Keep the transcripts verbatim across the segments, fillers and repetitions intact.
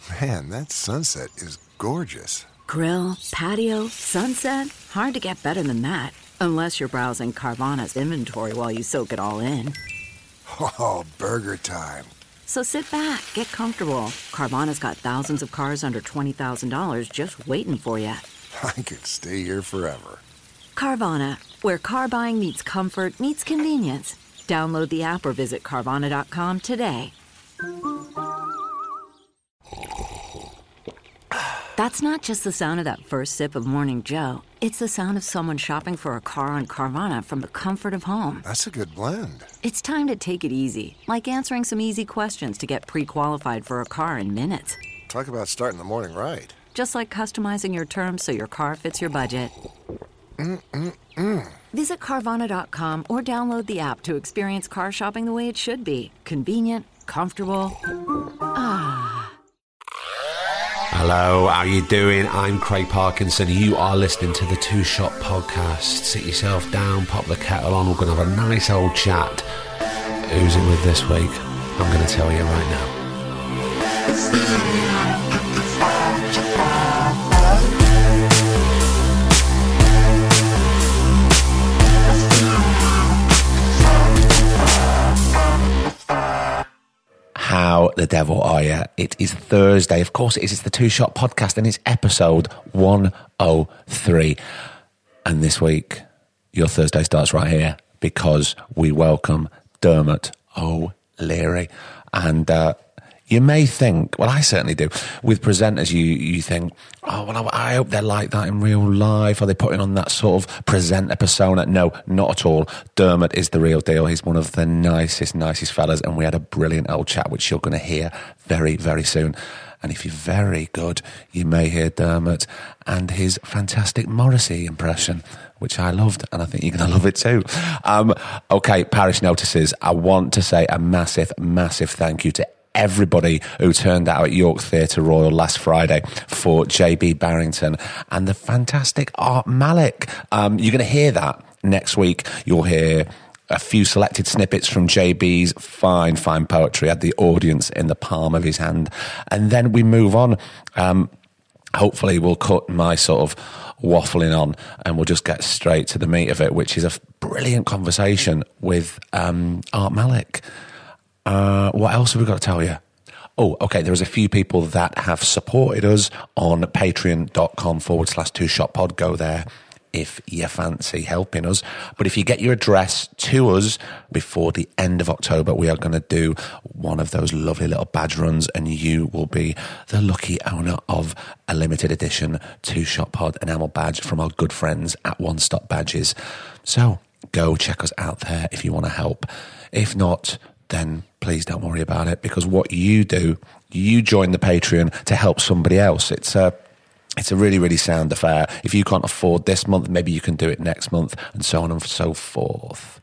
Man, that sunset is gorgeous. Grill, patio, sunset. Hard to get better than that. Unless you're browsing Carvana's inventory while you soak it all in. Oh, burger time. So sit back, get comfortable. Carvana's got thousands of cars under twenty thousand dollars just waiting for you. I could stay here forever. Carvana, where car buying meets comfort, meets convenience. Download the app or visit Carvana dot com today. That's not just the sound of that first sip of Morning Joe. It's the sound of someone shopping for a car on Carvana from the comfort of home. That's a good blend. It's time to take it easy, like answering some easy questions to get pre-qualified for a car in minutes. Talk about starting the morning right. Just like customizing your terms so your car fits your budget. Mm-mm-mm. Visit Carvana dot com or download the app to experience car shopping the way it should be. Convenient, comfortable. Ah. Hello, how you doing? I'm Craig Parkinson. You are listening to the Two Shot Podcast. Sit yourself down, pop the kettle on. We're going to have a nice old chat. Who's it with this week? I'm going to tell you right now. How the devil are you? It is Thursday. Of course it is. It's the Two Shot Podcast and it's episode one oh three. And this week, your Thursday starts right here because we welcome Dermot O'Leary. And uh, you may think, well, I certainly do, with presenters, you you think, oh, well, I, I hope they're like that in real life. Are they putting on that sort of presenter persona? No, not at all. Dermot is the real deal. He's one of the nicest, nicest fellas, and we had a brilliant old chat, which you're going to hear very, very soon. And if you're very good, you may hear Dermot and his fantastic Morrissey impression, which I loved, and I think you're going to love it too. Um, okay, parish notices. I want to say a massive, massive thank you to everybody who turned out at York Theatre Royal last Friday for J B Barrington and the fantastic Art Malik. Um, you're going to hear that next week. You'll hear a few selected snippets from J B's fine, fine poetry, had the audience in the palm of his hand. And then we move on. Um, hopefully we'll cut my sort of waffling on and we'll just get straight to the meat of it, which is a brilliant conversation with um, Art Malik. Uh, what else have we got to tell you? Oh, okay, there's a few people that have supported us on patreon.com forward slash two shot pod. Go there if you fancy helping us. But if you get your address to us before the end of October, we are going to do one of those lovely little badge runs and you will be the lucky owner of a limited edition Two Shot Pod enamel badge from our good friends at One Stop Badges. So go check us out there if you want to help. If not, then please don't worry about it, because what you do, you join the Patreon to help somebody else. It's a, it's a really, really sound affair. If you can't afford this month, maybe you can do it next month, and so on and so forth.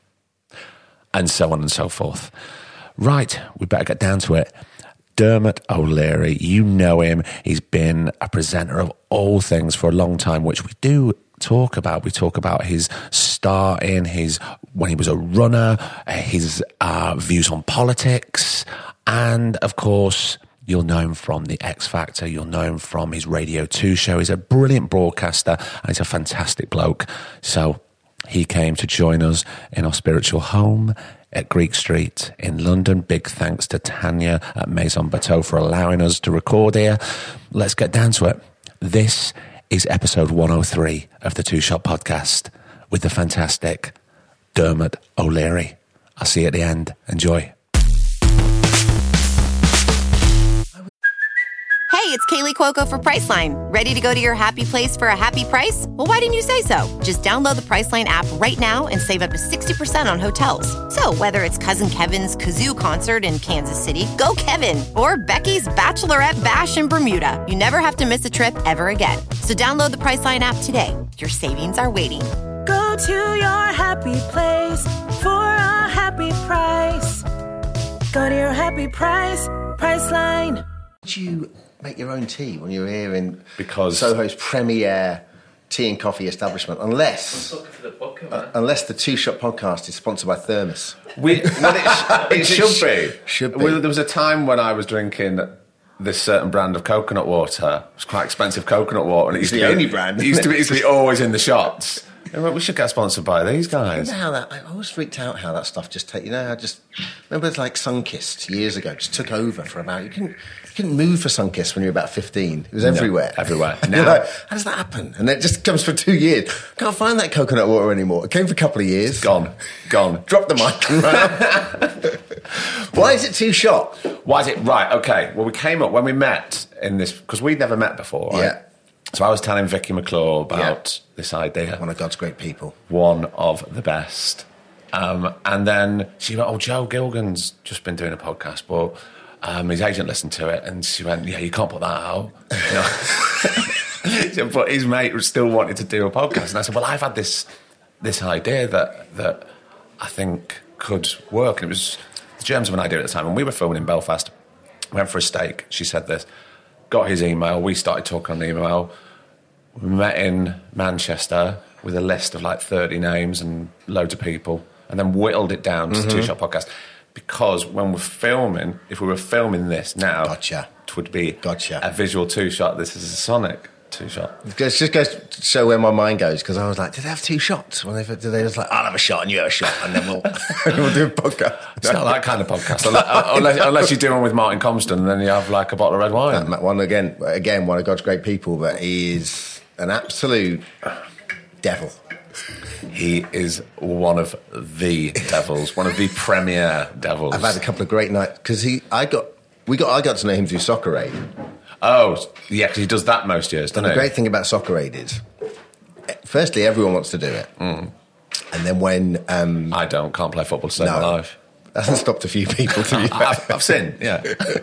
And so on and so forth. Right, we better get down to it. Dermot O'Leary, you know him. He's been a presenter of all things for a long time, which we do talk about. We talk about his start in his when he was a runner, his uh, views on politics, and of course you'll know him from the X Factor. You'll know him from his Radio two show. He's a brilliant broadcaster and he's a fantastic bloke. So he came to join us in our spiritual home at Greek Street in London. Big thanks to Tanya at Maison Bateau for allowing us to record here. Let's get down to it. This is episode one oh three of the Two Shot Podcast with the fantastic Dermot O'Leary. I'll see you at the end. Enjoy. Hey, it's Kaylee Cuoco for Priceline. Ready to go to your happy place for a happy price? Well, why didn't you say so? Just download the Priceline app right now and save up to sixty percent on hotels. So whether it's Cousin Kevin's Kazoo Concert in Kansas City, go Kevin, or Becky's Bachelorette Bash in Bermuda, you never have to miss a trip ever again. So download the Priceline app today. Your savings are waiting. Go to your happy place for a happy price. Go to your happy price, Priceline. Did you make your own tea when you were here in Because Soho's premier tea and coffee establishment? Unless, For the bucket, uh, unless the Two Shot Podcast is sponsored by Thermos. We, well, it, sh- it should be. Should be. Well, there was a time when I was drinking this certain brand of coconut water. It was quite expensive coconut water. And it used It's to the be, only brand, It used to be, it isn't used to be always in the shots. And we should get sponsored by these guys. You know how that, I always freaked out how that stuff just take, you know, I just, remember it's like Sunkist years ago, just took over for about, you couldn't, you couldn't move for Sunkist when you were about fifteen. It was everywhere. No, everywhere. Now, Now, like, how does that happen? And it just comes for two years. Can't find that coconut water anymore. It came for a couple of years. gone. Gone. Drop the mic and run out. Why is it two shot? Why is it? Right, okay. Well, we came up, when we met in this, because we'd never met before, right? Yeah. So I was telling Vicky McClure about Yeah. this idea. One of God's great people. One of the best. Um, and then she went, oh, Joe Gilgan's just been doing a podcast, but um, his agent listened to it, and she went, yeah, you can't put that out. You know? But his mate still wanted to do a podcast. And I said, well, I've had this this idea that that I think could work. And it was the germs of an idea at the time. And we were filming in Belfast. Went for a steak. She said this. Got his email. We started talking on the email. We met in Manchester with a list of like thirty names and loads of people, and then whittled it down to mm-hmm. Two Shot Podcast. Because when we're filming, if we were filming this now, gotcha. it would be gotcha. a visual two shot. This is a sonic two shot. It just goes to show where my mind goes, because I was like, did they have two shots? When they, did they just like, I'll have a shot and you have a shot, and then we'll, we'll do a podcast. It's not that kind of podcast, unless, unless, unless you're doing one with Martin Compston, and then you have like a bottle of red wine. That one again, again, one of God's great people, but he is an absolute devil. He is one of the devils, one of the premier devils. I've had a couple of great nights because he, I got, we got, I got to know him through Soccer Aid. Oh, yeah, because he does that most years, doesn't and he? The great thing about Soccer Aid is, firstly, everyone wants to do it, mm. and then when um, I don't, can't play football to save no, my life. That hasn't stopped a few people to be fair. I've, I've seen, yeah.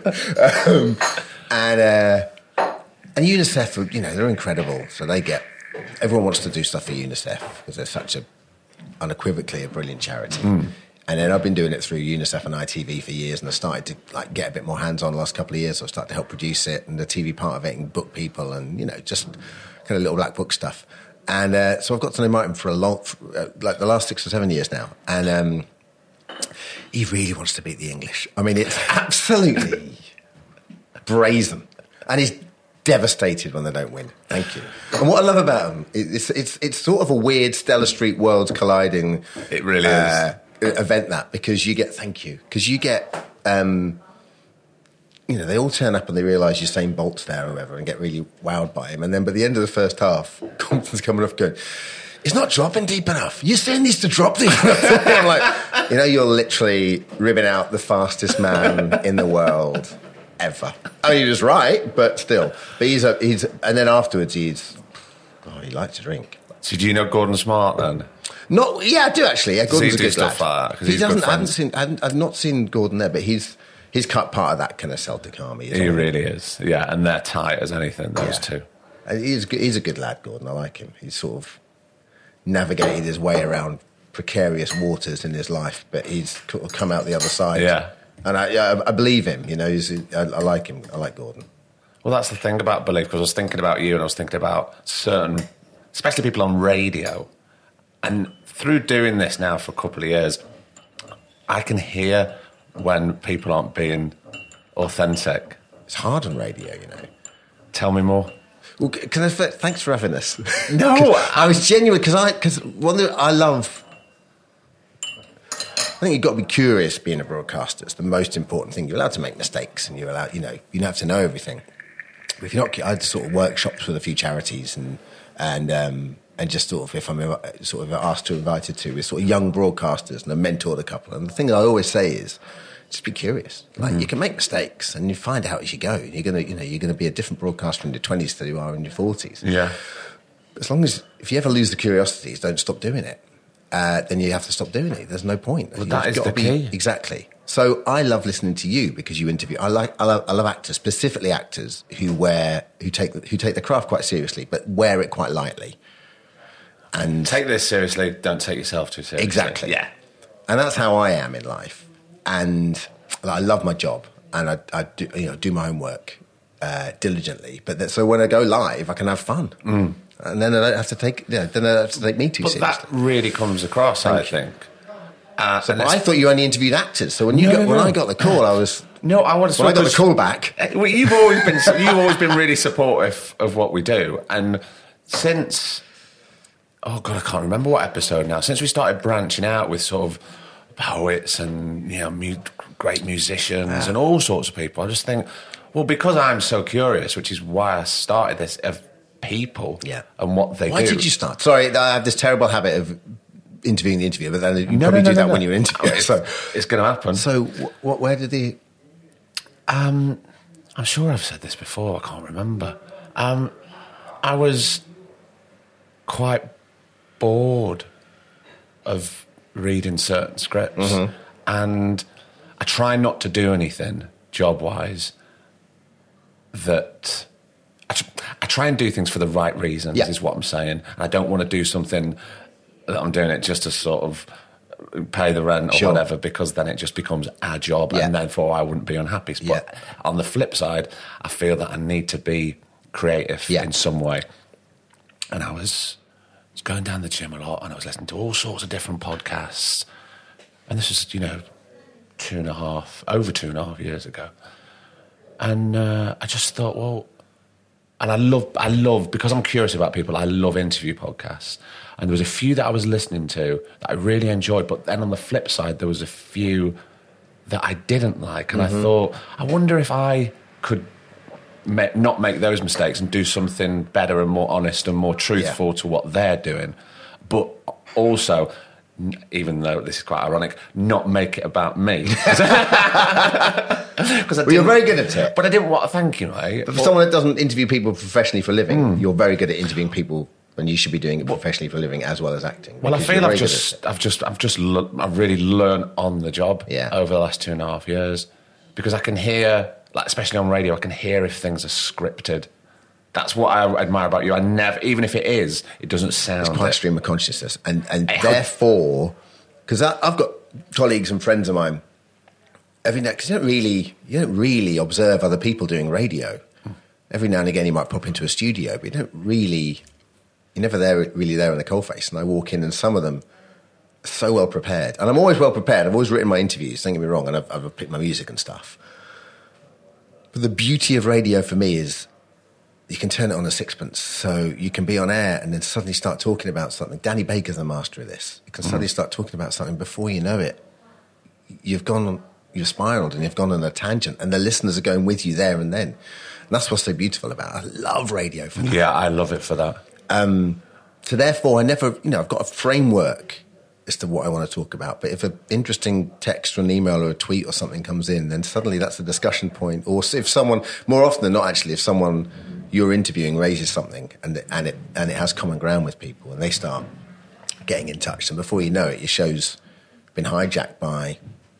um, and uh, and UNICEF, you know, they're incredible. So they get, everyone wants to do stuff for UNICEF because they're such a, unequivocally a brilliant charity. Mm. And then I've been doing it through UNICEF and I T V for years, and I started to like get a bit more hands-on the last couple of years. So I started to help produce it and the T V part of it and book people and, you know, just kind of little black book stuff. And uh, so I've got to know Martin for a long, for, uh, like the last six or seven years now. And um, he really wants to beat the English. I mean, it's absolutely brazen. And he's devastated when they don't win. Thank you. And what I love about him, it's it's it's sort of a weird Stella Street worlds colliding. It really uh, is. Event that, because you get, thank you, because you get, um, you know, they all turn up and they realise Usain Bolt's there or whatever and get really wowed by him. And then by the end of the first half, Compton's coming off going, it's not dropping deep enough. Usain needs to drop deep enough. I'm like, you know, you're literally ribbing out the fastest man in the world ever. I mean, he was right, but still. But he's, a, he's, and then afterwards he's, oh, he likes to drink. So do you know Gordon Smart then? Not, yeah, I do actually. Yeah, Gordon's he a good stuff lad. like that, he doesn't. I haven't seen. I haven't, I've not seen Gordon there, but he's he's cut part of that kind of Celtic army. He really is. Yeah, and they're tight as anything. Those yeah. two. And he's he's a good lad, Gordon. I like him. He's sort of navigated his way around precarious waters in his life, but he's come out the other side. Yeah, and I yeah, I believe him. You know, he's, I, I like him. I like Gordon. Well, that's the thing about belief, because I was thinking about you and I was thinking about certain, especially people on radio. And through doing this now for a couple of years, I can hear when people aren't being authentic. It's hard on radio, you know. Tell me more. Well, can I, thanks for having this. No, I was genuine because I because one thing I love. I think you've got to be curious being a broadcaster. It's the most important thing. You're allowed to make mistakes, and you're allowed, you know, you don't have to know everything. But if you're not, I had sort of workshops with a few charities and and. Um, And just sort of, if I'm sort of asked to, invited to, with sort of young broadcasters, and I mentored a couple. And the thing that I always say is, just be curious. Like mm. you can make mistakes, and you find out as you go. You're gonna, you know, you're gonna be a different broadcaster in your twenties than you are in your forties. Yeah. As long as, if you ever lose the curiosity, don't stop doing it. Uh, then you have to stop doing it. There's no point. Well, that is the be, key. Exactly. So I love listening to you because you interview. I like. I love, I love actors, specifically actors who wear, who take, who take the craft quite seriously, but wear it quite lightly. And take this seriously, don't take yourself too seriously. Exactly. Yeah. And that's how I am in life. And I love my job, and I, I do, you know, do my homework uh, diligently. But that, so when I go live, I can have fun. Mm. And then I don't have to take, you know, then I don't have to take me too but seriously. That really comes across, Thank I you. think. Uh, So and I that's- thought you only interviewed actors. So when you No, got, no, when no. I got the call, I was no, I want to. when I got the call back. Well, you've always been you've always been really supportive of what we do, and since oh god, I can't remember what episode now. Since we started branching out with sort of poets and you know mu- great musicians and all sorts of people, I just think, well, because I'm so curious, which is why I started this, of people Yeah. and what they Why do. did you start? Sorry, I have this terrible habit of interviewing the interviewer, but then you No, probably no, no, do that no, when no. you're interviewing. It's, So, it's going to happen. so what? Where did the? Um, I'm sure I've said this before. I can't remember. Um, I was quite bored of reading certain scripts, and I try not to do anything job-wise that. I, tr- I try and do things for the right reasons. Yeah. Is what I'm saying. I don't want to do something that I'm doing it just to sort of pay the rent or Sure. whatever, because then it just becomes our job, Yeah. and therefore I wouldn't be unhappy. But Yeah. on the flip side, I feel that I need to be creative Yeah. in some way. And I was, was going down the gym a lot, and I was listening to all sorts of different podcasts. And this was, you know, two and a half, over two and a half years ago. And uh, I just thought, well, and I love, I love, because I'm curious about people, I love interview podcasts. And there was a few that I was listening to that I really enjoyed, but then on the flip side, there was a few that I didn't like. And Mm-hmm. I thought, I wonder if I could ma- not make those mistakes and do something better and more honest and more truthful Yeah. to what they're doing. But also, n- even though this is quite ironic, not make it about me. Because Well, you're very good at it. But I didn't want to thank you, mate. But for someone that doesn't interview people professionally for a living, you're very good at interviewing people, and you should be doing it professionally for a living as well as acting. Well, I because feel you're I've very good at just, it. I've just, I've just, le- I've really learned on the job Yeah. over the last two and a half years, because I can hear, like especially on radio, I can hear if things are scripted. That's what I admire about you. I never, even if it is, it doesn't sound. It's quite it. stream of consciousness, and and Hey, how- therefore, because I've got colleagues and friends of mine. Every now, because you don't really, you don't really observe other people doing radio. Every now and again, you might pop into a studio, but you don't really. You're never there, really there in the coalface. And I walk in, and some of them are so well prepared, and I'm always well prepared. I've always written my interviews. Don't get me wrong, and I've, I've picked my music and stuff. But the beauty of radio for me is you can turn it on a sixpence. So you can be on air and then suddenly start talking about something. Danny Baker's the master of this. You can suddenly start talking about something before you know it. You've gone on, you've spiraled and you've gone on a tangent, and the listeners are going with you there and then. And that's what's so beautiful about it. I love radio for that. Yeah, I love it for that. So therefore, I never, you know, I've got a framework as to what I want to talk about. But if an interesting text or an email or a tweet or something comes in, then suddenly that's a discussion point. Or if someone, more often than not, actually, if someone you're interviewing raises something and it, and it and it has common ground with people, and they start getting in touch, and before you know it, your show's been hijacked by,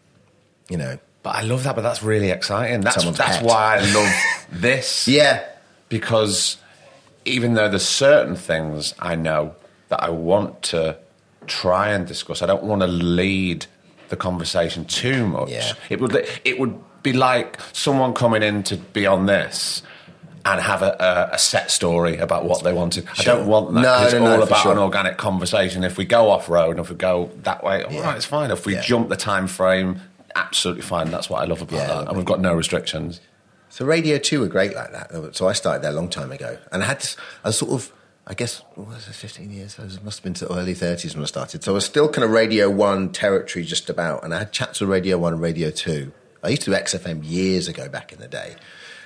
you know, But I love that. But that's really exciting. That's Someone's that's pet. why I love this. yeah, Because even though there's certain things I know that I want to try and discuss, I don't want to lead the conversation too much. Yeah. It would it would be like someone coming in to be on this and have a, a, a set story about what they wanted. I Sure. don't want that. No, 'cause it's no, no, all for about sure. an organic conversation. If we go off road and if we go that way, all Yeah. right, it's fine. If we Yeah. jump the time frame, absolutely fine. That's what I love about Yeah, that. lovely. And we've got no restrictions. So Radio two were great like that. So I started there a long time ago. And I had this, I was sort of, I guess, what was it, fifteen years? I was, must have been sort of early thirties when I started. So I was still kind of Radio one territory just about. And I had chats with Radio one and Radio two. I used to do X F M years ago back in the day.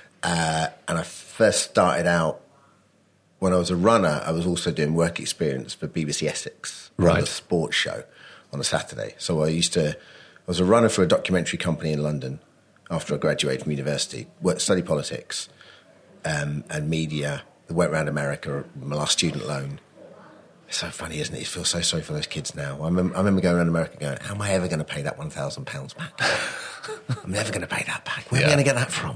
Uh, and I first started out, when I was a runner, I was also doing work experience for B B C Essex. on Right. a sports show on a Saturday. So I used to, I was a runner for a documentary company in London after I graduated from university, worked, studied politics um, and media. I went around America, my last student loan. It's so funny, isn't it? You feel so sorry for those kids now. I remember, I remember going around America going, how am I ever going to pay that one thousand pounds back? I'm never going to pay that back. Where Yeah. am I going to get that from?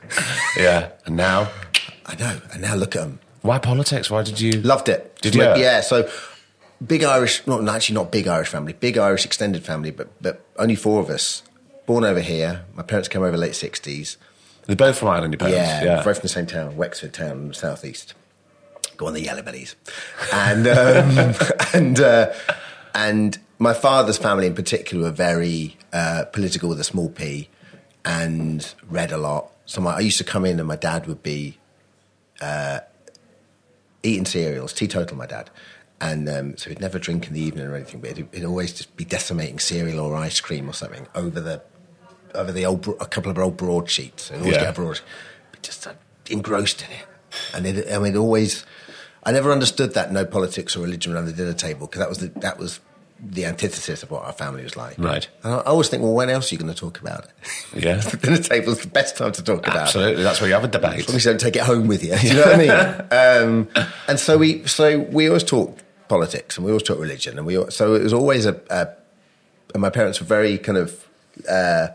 Yeah. And now, I know. And now look at them. why politics? Why did you... Loved it. Did So, you? Yeah, so big Irish, not actually not big Irish family, big Irish extended family, but but only four of us. Born over here. My parents came over late sixties. They're both from Ireland, your parents? Yeah, yeah. both from the same town, Wexford town, southeast. Go on the Yellow Bellies, and um, and uh, and my father's family in particular were very uh, political with a small p and read a lot. So my, I used to come in and my dad would be uh, eating cereals, teetotal, my dad. And um, so he'd never drink in the evening or anything, but he'd, he'd always just be decimating cereal or ice cream or something over the over the old a couple of old broadsheets. He'd always Yeah. get a broad, but just uh, engrossed in it. And it, I mean, always, I never understood that no politics or religion around the dinner table, because that was the, that was the antithesis of what our family was like. Right. And I, I always think, well, when else are you going to talk about it? Yeah. The dinner table's the best time to talk about it. Absolutely, that's where you have a debate. As long as you don't take it home with you. Do you know what I mean? Um, and so we, so we always talked politics and we always talked religion, and we al- so it was always a, a. And my parents were very kind of. Uh,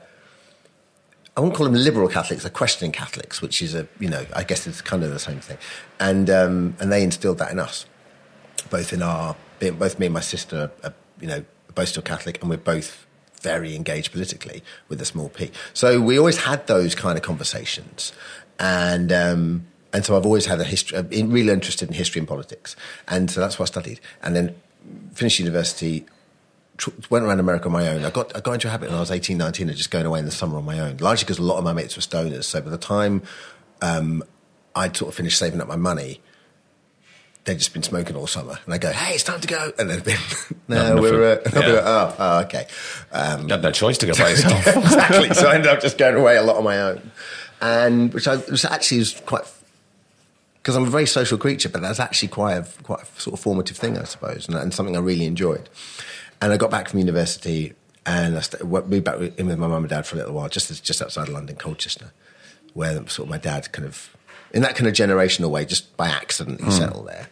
I won't call them liberal Catholics; they're questioning Catholics, which is a you know I guess it's kind of the same thing, and um, and they instilled that in us, both in our both me and my sister, are, you know, both still Catholic, and we're both very engaged politically with a small p. So we always had those kind of conversations, and um, and so I've always had a history, I've been really interested in history and politics, and so that's what I studied. And then finished university, tr- went around America on my own. I got I got into a habit when I was eighteen, nineteen of just going away in the summer on my own, largely because a lot of my mates were stoners. So by the time um, I'd sort of finished saving up my money, they'd just been smoking all summer. And I go, hey, it's time to go. And they'd been, no, No, we're, uh, nothing. I'll be Yeah. like, oh, oh, okay. Um, You had no choice to go by yourself. exactly. So I ended up just going away a lot on my own. And which I was actually was quite, because I'm a very social creature, but that's actually quite a, quite a sort of formative thing, I suppose, and, and something I really enjoyed. And I got back from university and I st- moved back in with my mum and dad for a little while, just as, just outside of London, Colchester, where sort of my dad kind of, in that kind of generational way, just by accident, he settled there.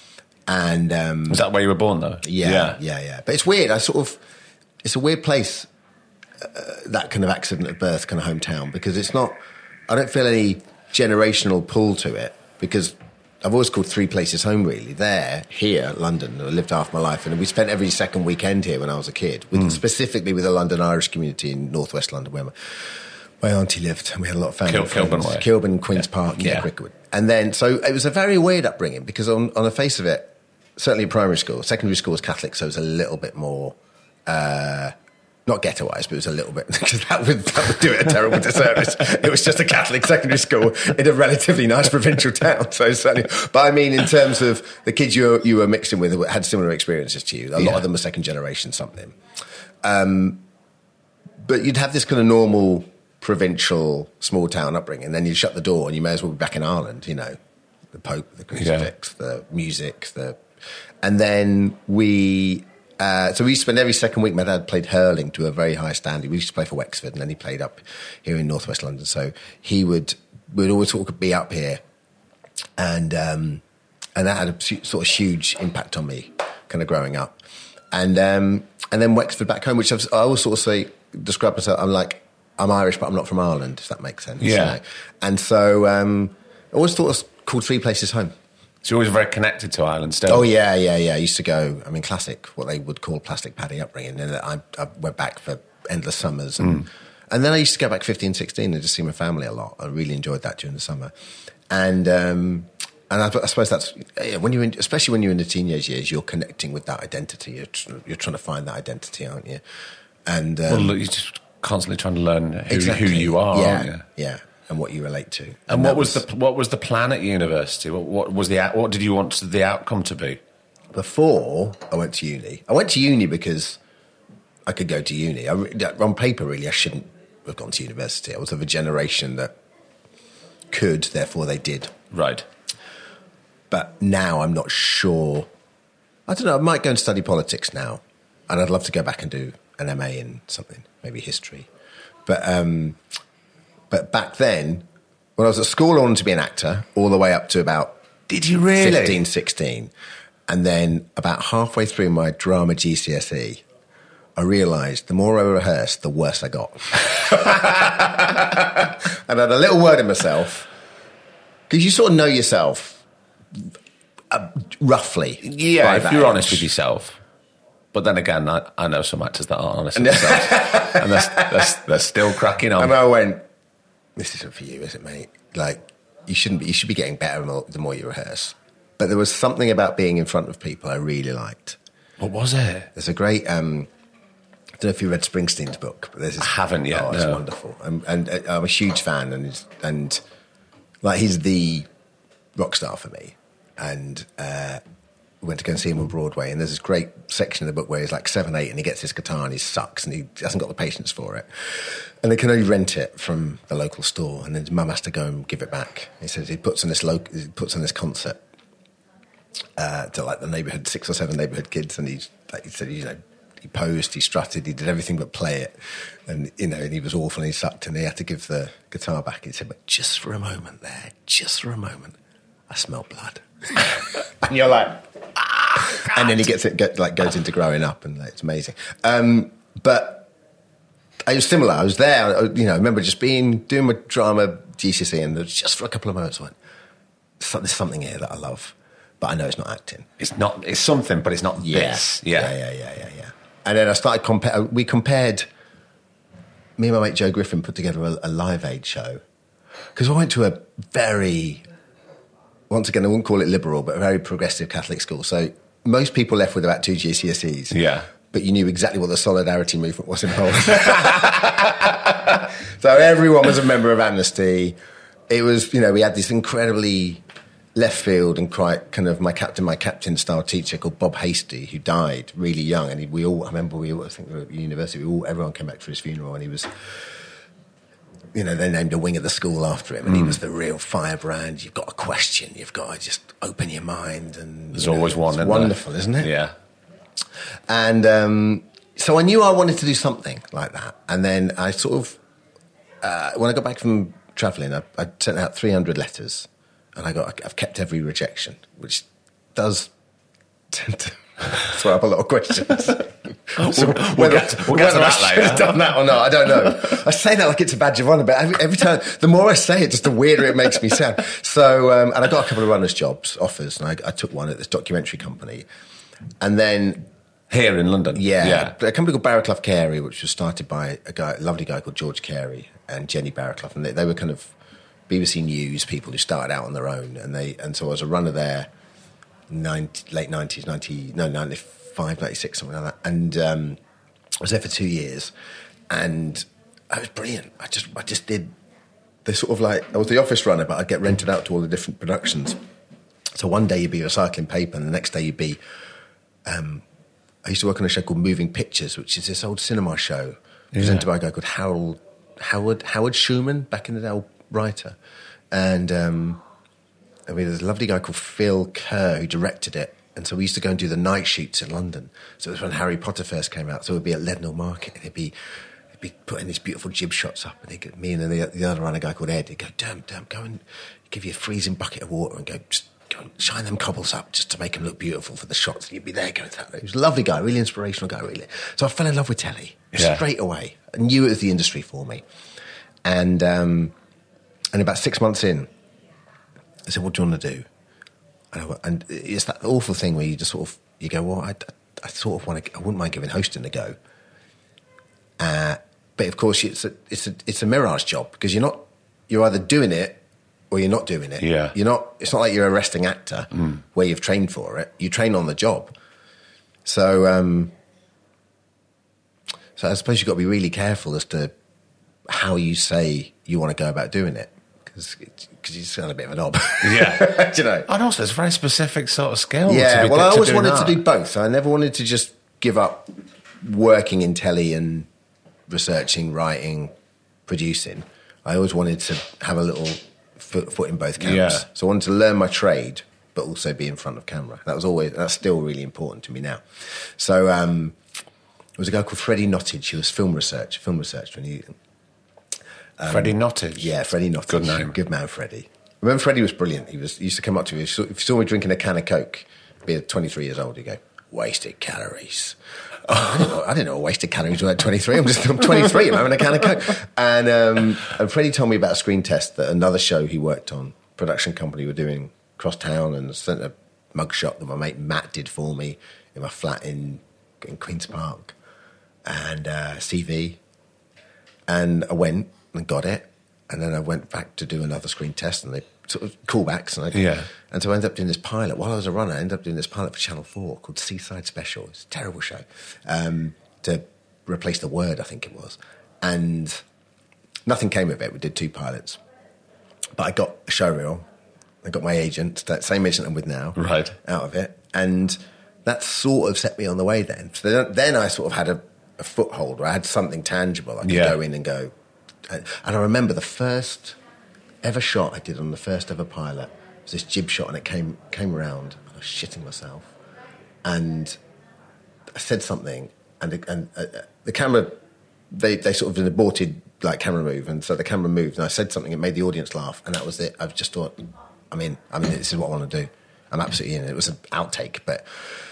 And um, Was that where you were born, though? yeah, yeah, yeah. But it's weird. I sort of, it's a weird place, uh, that kind of accident of birth, kind of hometown, because it's not, I don't feel any generational pull to it, because I've always called three places home, really. There, here, London. I lived half my life, and we spent every second weekend here when I was a kid, with, specifically with the London Irish community in northwest London, where my, my auntie lived, and we had a lot of family. Kil- friends. Kilburn way. Kilburn, Queen's Park, yeah, Yeah. Cricklewood. And then, so it was a very weird upbringing, because on, on the face of it, certainly in primary school, secondary school was Catholic, so it was a little bit more, uh, not ghettoised, but it was a little bit, because that would, that would do it a terrible disservice. It was just a Catholic secondary school in a relatively nice provincial town. So certainly, but I mean, in terms of the kids you were, you were mixing with had similar experiences to you. A lot Yeah. of them were second generation something. Um, but you'd have this kind of normal provincial small town upbringing, and then you'd shut the door and you may as well be back in Ireland, you know, the Pope, the crucifix, the music, the, and then we, Uh, so we used to spend every second week, my dad played hurling to a very high standard. We used to play for Wexford, and then he played up here in northwest London. So he would, we'd always sort of be up here. And, um, and that had a sort of huge impact on me kind of growing up. And, um, and then Wexford back home, which I've, I always sort of say, describe myself, I'm like, I'm Irish, but I'm not from Ireland, if that makes sense. Yeah. You know? And so, um, I always thought it was called Three Places Home. So you're always very connected to Ireland still. Oh, yeah, yeah, yeah. I used to go, I mean, classic, what they would call plastic paddy upbringing. And I, I went back for endless summers. And, mm. and then I used to go back fifteen, sixteen and just see my family a lot. I really enjoyed that during the summer. And um, and I, I suppose that's, yeah, when you're in, especially when you're in the teenage years, you're connecting with that identity. You're, tr- you're trying to find that identity, aren't you? And um, well, look, you're just constantly trying to learn who, exactly. who you are, yeah, aren't you? Yeah. And what you relate to, and, and what was, was the what was the plan at university? What, what was the what did you want the outcome to be? Before I went to uni, I went to uni because I could go to uni. I, on paper, really, I shouldn't have gone to university. I was of a generation that could, therefore they did. Right. But now I'm not sure. I don't know. I might go and study politics now, and I'd love to go back and do an M A in something, maybe history. But. Um, But back then, when I was at school, I wanted to be an actor all the way up to about Did you really? fifteen, sixteen. And then about halfway through my drama G C S E, I realised the more I rehearsed, the worse I got. And I had a little word in myself, because you sort of know yourself uh, roughly. Yeah, by if that you're age. honest with yourself. But then again, I, I know some actors that aren't honest with themselves. And they're, they're, they're still cracking on. And I went, this isn't for you, is it, mate? Like, you shouldn't be, you should be getting better the more, the more you rehearse. But there was something about being in front of people I really liked. What was it? There's a great. Um, I don't know if you read Springsteen's book, but there's this, I haven't yet. Oh, it's no. wonderful, and, and uh, I'm a huge fan, and he's, and like he's the rock star for me. And uh, we went to go and see him on Broadway, and there's this great section of the book where he's like seven, eight, and he gets his guitar and he sucks, and he hasn't got the patience for it, and they can only rent it from the local store, and then his mum has to go and give it back. He says he puts on this lo- he puts on this concert uh, to like the neighbourhood, six or seven neighbourhood kids, and he's like he said, you know. He posed, he strutted, he did everything but play it. And, you know, and he was awful and he sucked and he had to give the guitar back. He said, but just for a moment there, just for a moment, I smell blood. And you're like, ah! And then he gets it, get, like, goes into growing up and like, it's amazing. Um, but it was similar. I was there, you know, I remember just being, doing my drama G C S E and just for a couple of moments I went, there's something here that I love, but I know it's not acting. It's not, it's something, but it's not Yeah. this. Yeah. Yeah, yeah, yeah, yeah, yeah. And then I started compare. We compared. Me and my mate Joe Griffin put together a, a Live Aid show because I went to a very, once again, I wouldn't call it liberal, but a very progressive Catholic school. So most people left with about two G C S Es. Yeah. But you knew exactly what the solidarity movement was involved. So everyone was a member of Amnesty. It was, you know, we had this incredibly left field and quite kind of my captain, my captain style teacher called Bob Hasty, who died really young. And he, we all, I remember we all, I think we were at university, we all, everyone came back for his funeral and he was, you know, they named a wing of the school after him and mm. he was the real firebrand. You've got a question, you've got to just open your mind. And there's you know, always one. It's isn't wonderful, there? isn't it? Yeah. And um, so I knew I wanted to do something like that. And then I sort of, uh, when I got back from travelling, I, I sent out three hundred letters. And I got, I've kept every rejection, which does tend to throw up a lot of questions. So we'll, we'll get, to, we'll get to that I later. have done that or not, I don't know. I say that like it's a badge of honour, but every, every time, the more I say it, just the weirder it makes me sound. So, um, and I got a couple of runners' jobs, offers, and I, I took one at this documentary company. And then... Here in London? Yeah. yeah. A company called Barraclough Carey, which was started by a guy, a lovely guy called George Carey and Jenny Barraclough. And they, they were kind of... B B C News people who started out on their own, and they and so I was a runner there, ninety, late nineties, ninety no ninety-five, ninety-six, something like that, and um, I was there for two years, and I was brilliant. I just I just did the sort of like I was the office runner, but I'd get rented out to all the different productions. So one day you'd be recycling paper, and the next day you'd be. Um, I used to work on a show called Moving Pictures, which is this old cinema show yeah. presented by a guy called Harold Howard Howard Schuman back in the day. Old writer, and um, I mean, there's a lovely guy called Phil Kerr who directed it, and so we used to go and do the night shoots in London. So it was when Harry Potter first came out, so we'd be at Leadenhall Market, and he'd be, he'd be putting these beautiful jib shots up, and he'd get me and then the, the other runner, guy called Ed, he'd go, damn, damn, go and give you a freezing bucket of water and go, just go and shine them cobbles up just to make them look beautiful for the shots. And you'd be there going, he was a lovely guy, really inspirational guy, really. So I fell in love with telly yeah. straight away. I knew it was the industry for me. And, um, And about six months in, I said, what do you want to do? And, I, and it's that awful thing where you just sort of, you go, well, I, I sort of want to, I wouldn't mind giving hosting a go. Uh, but of course, it's a, it's a, it's a mirage job because you're not, you're either doing it or you're not doing it. Yeah. You're not, it's not like you're a resting actor mm. where you've trained for it. You train on the job. So, um, so I suppose you've got to be really careful as to how you say you want to go about doing it. Because you sound a bit of a knob. Yeah. Do you know? And also, it's a very specific sort of skill. Yeah, to be, well, I always to wanted that. to do both. I never wanted to just give up working in telly and researching, writing, producing. I always wanted to have a little foot, foot in both camps. Yeah. So I wanted to learn my trade, but also be in front of camera. That was always, that's still really important to me now. So um, there was a guy called Freddie Nottage, who was film research, film researcher, and he... Um, Freddie Nottage. Yeah, Freddie Nottage. Good name. Good man, Freddie. I remember Freddie was brilliant. He was he used to come up to me. If you saw me drinking a can of Coke, be twenty-three years old, he'd go, wasted calories. Oh, I, didn't know, I didn't know what wasted calories were at twenty-three. I'm just I'm twenty-three. I'm having a can of Coke. And, um, and Freddie told me about a screen test that another show he worked on, production company, were doing across town, and sent a mugshot that my mate Matt did for me in my flat in, in Queen's Park, and uh, C V. And I went and got it, and then I went back to do another screen test, and they sort of callbacks. And, I, Yeah. and so I ended up doing this pilot. While I was a runner, I ended up doing this pilot for Channel four called Seaside Special. It's a terrible show. Um, to replace The Word, I think it was. And nothing came of it. We did two pilots. But I got a showreel. I got my agent, that same agent I'm with now, Right. out of it. And that sort of set me on the way then. So then, then I sort of had a, a foothold where I had something tangible. I could Yeah. go in and go. And I remember the first ever shot I did on the first ever pilot was this jib shot, and it came came around. I was shitting myself. And I said something, and, and uh, the camera, they, they sort of an aborted like camera move, and so the camera moved, and I said something, it made the audience laugh, and that was it. I just thought, I'm in. I mean, this is what I want to do. I'm absolutely in. It was an outtake, but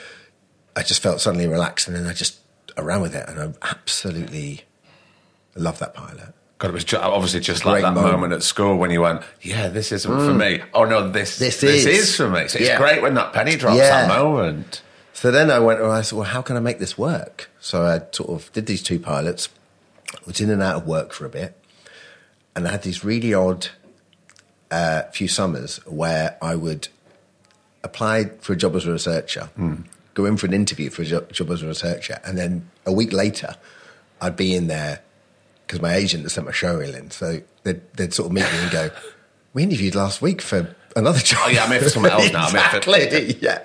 I just felt suddenly relaxed, and then I just I ran with it, and I absolutely love that pilot. God, it was ju- obviously just like Great that moment. moment at school when you went, yeah, this isn't for me. Oh, no, this, This this, is. is. for me. So it's Yeah. great when that penny drops, Yeah. that moment. So then I went, well, I said, well, how can I make this work? So I sort of did these two pilots, was in and out of work for a bit, and I had these really odd uh, few summers where I would apply for a job as a researcher, Mm. go in for an interview for a jo- job as a researcher, and then a week later, I'd be in there because my agent had sent my showreel in. So they'd, they'd sort of meet me and go, we interviewed last week for another job. Oh, yeah, I'm here for someone else now. I'm here for- Exactly, yeah.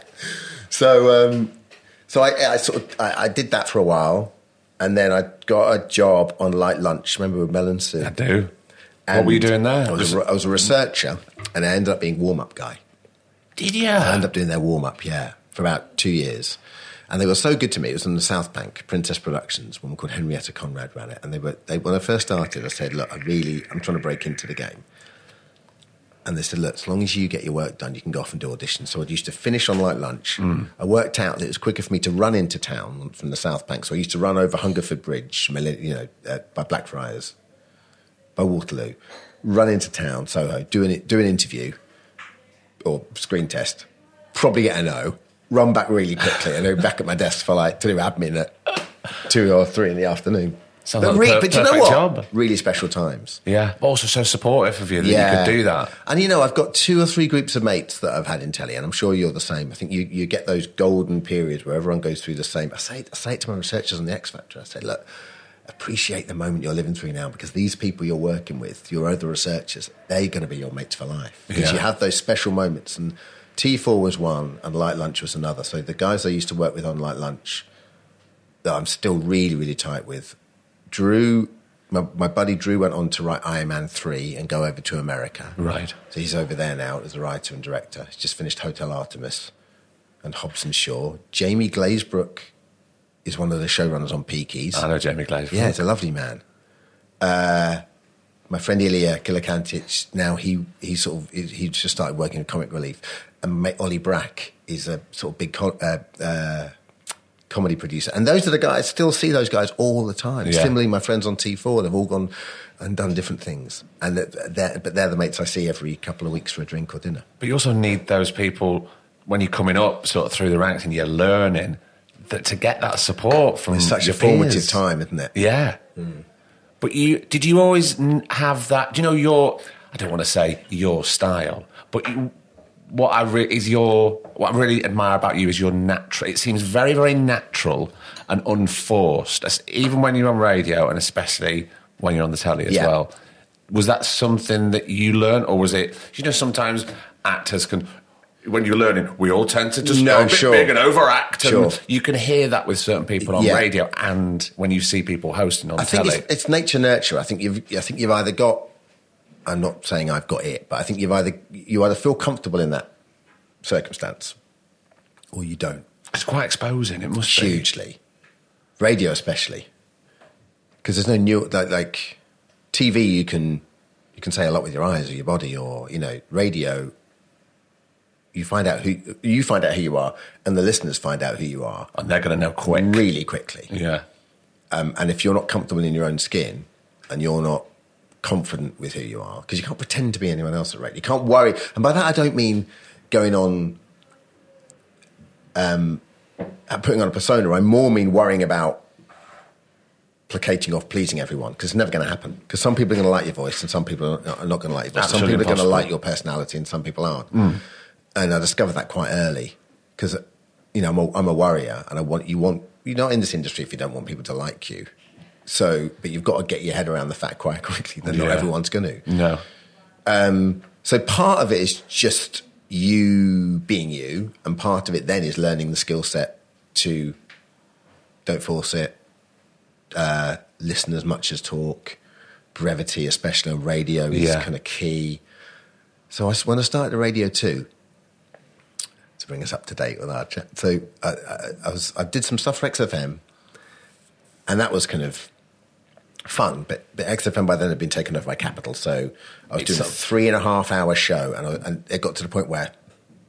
So, um, so I, I sort of I, I did that for a while, and then I got a job on Light Lunch. Remember with Mel and Sue? I do. What were you doing there? I was, a, I was a researcher, and I ended up being warm-up guy. Did you? I ended up doing their warm-up, yeah, for about two years. And they were so good to me. It was on the South Bank, Princess Productions, a woman called Henrietta Conrad ran it. And they were, they, when I first started, I said, look, I really, I'm trying to break into the game. And they said, look, as long as you get your work done, you can go off and do auditions. So I used to finish on Light Lunch. Mm. I worked out that it was quicker for me to run into town from the South Bank. So I used to run over Hungerford Bridge, you know, uh, by Blackfriars, by Waterloo, run into town, Soho, do an, do an interview or screen test, probably get a no, run back really quickly and then back at my desk for like to do admin at two or three in the afternoon. Sounds But, like re- the per- but you know perfect what? job. Really special times. Yeah. Also so supportive of you that you could do that. And you know, I've got two or three groups of mates that I've had in telly, and I'm sure you're the same. I think you, you get those golden periods where everyone goes through the same. I say, I say it to my researchers on the X Factor. I say, look, appreciate the moment you're living through now, because these people you're working with, your other researchers, they're going to be your mates for life. Because Yeah. you have those special moments. And T four was one, and Light Lunch was another. So the guys I used to work with on Light Lunch that I'm still really, really tight with, Drew... My, my buddy Drew went on to write Iron Man three and go over to America. Right. So he's over there now as a writer and director. He's just finished Hotel Artemis and Hobson Shaw. Jamie Glazebrook is one of the showrunners on Peakies. I know Jamie Glaze. Yeah, he's a lovely man. Uh, my friend Ilya Kilakantic, now he he sort of he just started working in Comic Relief, and mate Ollie Brack is a sort of big co- uh, uh, comedy producer, and those are the guys. Still see those guys all the time. Yeah. Similarly, my friends on T four, they've all gone and done different things, and they're, but they're the mates I see every couple of weeks for a drink or dinner. But you also need those people when you're coming up sort of through the ranks and you're learning that to get that support from It's such your a formative peers. time, isn't it? Yeah. Mm. But you did you always n- have that? Do you know your? I don't want to say your style, but you, what I re- is your what I really admire about you is your natural. It seems very, very natural and unforced, as- even when you're on radio and especially when you're on the telly as Yeah. well. Was that something that you learned, or was it? You know, sometimes actors can. When you're learning, we all tend to just No, go a bit sure. big and overact. Sure. And you can hear that with certain people on Yeah. radio, and when you see people hosting on I think telly. it's, it's nature nurture. I think you've I think you've either got. I'm not saying I've got it, but I think you've either you either feel comfortable in that circumstance, or you don't. It's quite exposing. It must be. Hugely, radio especially, because there's no new like, like T V. You can you can say a lot with your eyes or your body, or you know, radio. You find out who you find out who you are, and the listeners find out who you are, And they're going to know quick. really quickly. Yeah. Um, and if you're not comfortable in your own skin, and you're not confident with who you are, because you can't pretend to be anyone else at radio. You can't worry, and by that I don't mean going on, um, putting on a persona. I more mean worrying about placating off pleasing everyone, because it's never going to happen. Because some people are going to like your voice and some people are not going to like your voice. Absolutely some people are going to impossible. like your personality and some people aren't. Mm. And I discovered that quite early because, you know, I'm a, I'm a worrier and I want, you want, you're not in this industry if you don't want people to like you. So, but you've got to get your head around the fact quite quickly that Yeah. not everyone's going to. No. Um, so part of it is just you being you, and part of it then is learning the skill set to don't force it, uh, listen as much as talk, brevity, especially on radio, is Yeah. kind of key. So I, when I started at Radio two, to bring us up to date with our chat, so I, I, I was I did some stuff for X F M, and that was kind of fun, but, but X F M by then had been taken over by Capital, so I was It's doing a a- three and a half hour show, and, I, and it got to the point where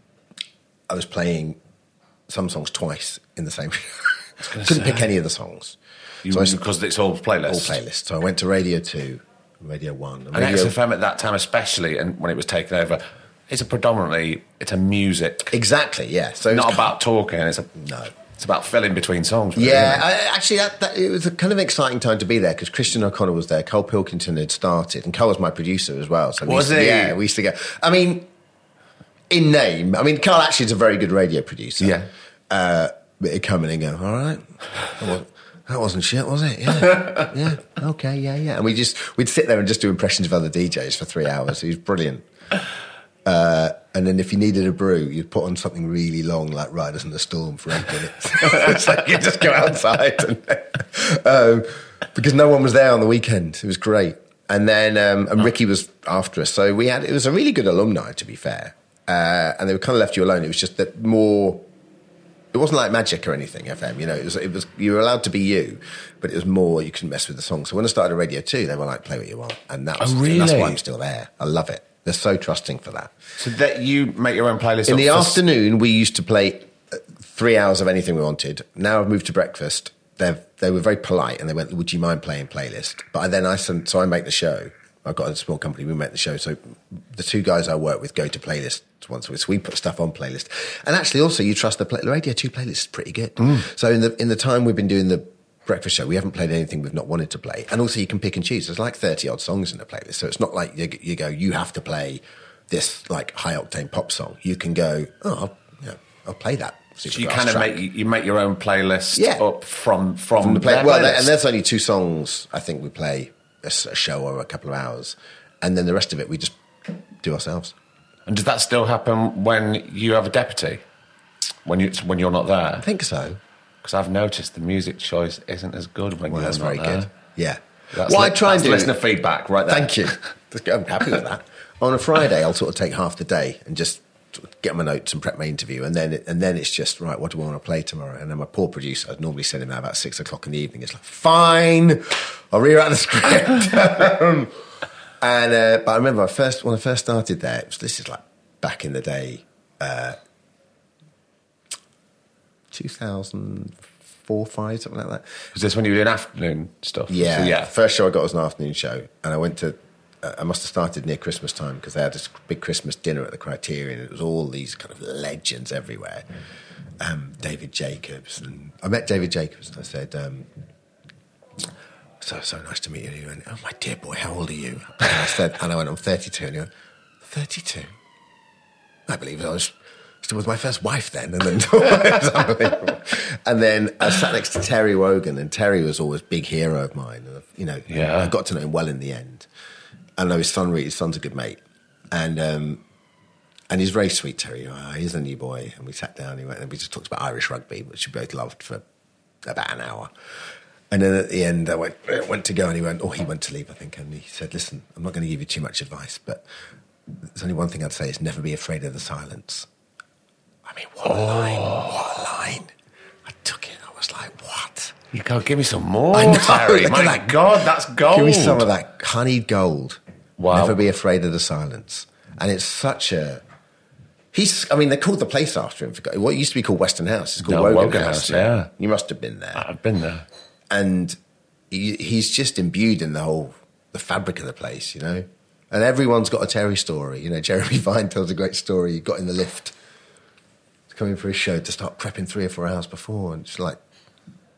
I was playing some songs twice in the same show. Couldn't pick any of the songs. You, so I, because it's all playlist. all playlists. So I went to Radio two, Radio one. And Radio, X F M at that time especially, and when it was taken over, it's a predominantly, it's a music. Exactly, yeah. So it was Not kind- about talking, it's a, No. it's about filling between songs. Really, Yeah, isn't it? I, actually, that, that, it was a kind of exciting time to be there because Christian O'Connor was there, Cole Pilkington had started, and Cole was my producer as well. So we Was used to, he? Yeah, we used to go. I mean, in name, I mean, Carl actually is a very good radio producer. Yeah. Uh, but he'd come in and go, all right, that wasn't, that wasn't shit, was it? Yeah, yeah, okay, yeah, yeah. And we just, we'd sit there and just do impressions of other D Js for three hours. He was brilliant. Uh, and then if you needed a brew, you'd put on something really long, like Riders in the Storm for eight minutes. It's like you just go outside. And, um, because no one was there on the weekend. It was great. And then, um, and Ricky was after us. So we had, it was a really good alumni, to be fair. Uh, and they were kind of left you alone. It was just that more, it wasn't like Magic or anything, F M, you know, it was, it was, you were allowed to be you, but it was more, you couldn't mess with the song. So when I started Radio two, they were like, play what you want. And that was, Oh, really? that's why I'm still there. I love it. They're so trusting for that. So that you make your own playlist. In up the for- afternoon, we used to play uh, three hours of anything we wanted. Now I've moved to breakfast. They they were very polite and they went, would you mind playing playlist? But then I sent, so I make the show. I've got a small company, we make the show. So the two guys I work with go to playlists once a week. So we put stuff on playlist. And actually also you trust the play, the Radio two playlist is pretty good. Mm. So in the in the time we've been doing the breakfast show, we haven't played anything we've not wanted to play. And also you can pick and choose. There's like thirty odd songs in the playlist. So it's not like you, you go, you have to play this like high octane pop song. You can go, oh, I'll, you know, I'll play that. So you Supergrass kind of track. make you make your own playlist Yeah. up from from, From the play. their Well, playlist. and there's only two songs I think we play a, s- a show or a couple of hours, and then the rest of it we just do ourselves. And does that still happen when you have a deputy? When you when you're not I there? think so. Because I've noticed the music choice isn't as good when Well, you're that's not very there. good. Yeah. That's what li- I try and that's do. listener feedback right there. Thank you. I'm happy with that. On a Friday, I'll sort of take half the day and just sort of get my notes and prep my interview, and then and then it's just right. What do I want to play tomorrow? And then my poor producer, I'd normally send him out about six o'clock in the evening. It's like, fine, I'll rewrite the script. and uh, but I remember I first when I first started there. It was, this is like back in the day, uh, two thousand four, five, something like that. Was this when you were doing afternoon stuff? Yeah, So, yeah. First show I got was an afternoon show, and I went to. Uh, I must have started near Christmas time because they had this big Christmas dinner at the Criterion. It was all these kind of legends everywhere. Um, David Jacobs, and I met David Jacobs, and I said, um, "So so nice to meet you." And he went, "Oh my dear boy, how old are you?" And I said, and I went, "I'm thirty-two." And he went, thirty-two? I believe I was. It was my first wife then, and then it was unbelievable. And then I sat next to Terry Wogan, and Terry was always a big hero of mine. And you know, Yeah. I got to know him well in the end. I know his son. His son's a good mate, and um, and he's very sweet. Terry, oh, he's a new boy, and we sat down. And he went, and we just talked about Irish rugby, which we both loved for about an hour. And then at the end, I went went to go, and he went, oh, he went to leave, I think, and he said, "Listen, I'm not going to give you too much advice, but there's only one thing I'd say: is never be afraid of the silence." I mean, what a line! What a line! I took it. I was like, "What?" You go, give me some more, I know, Terry. look My at that. God, that's gold. Give me some of that honeyed gold. Wow. Never be afraid of the silence. And it's such a. He's. I mean, they called the place after him. For, what used to be called Western House is called No, Wogan, Wogan House. House, yeah. You must have been there. I've been there. And he, he's just imbued in the whole the fabric of the place, you know. And everyone's got a Terry story. You know, Jeremy Vine tells a great story. He got in the lift to come in for his show to start prepping three or four hours before, and it's like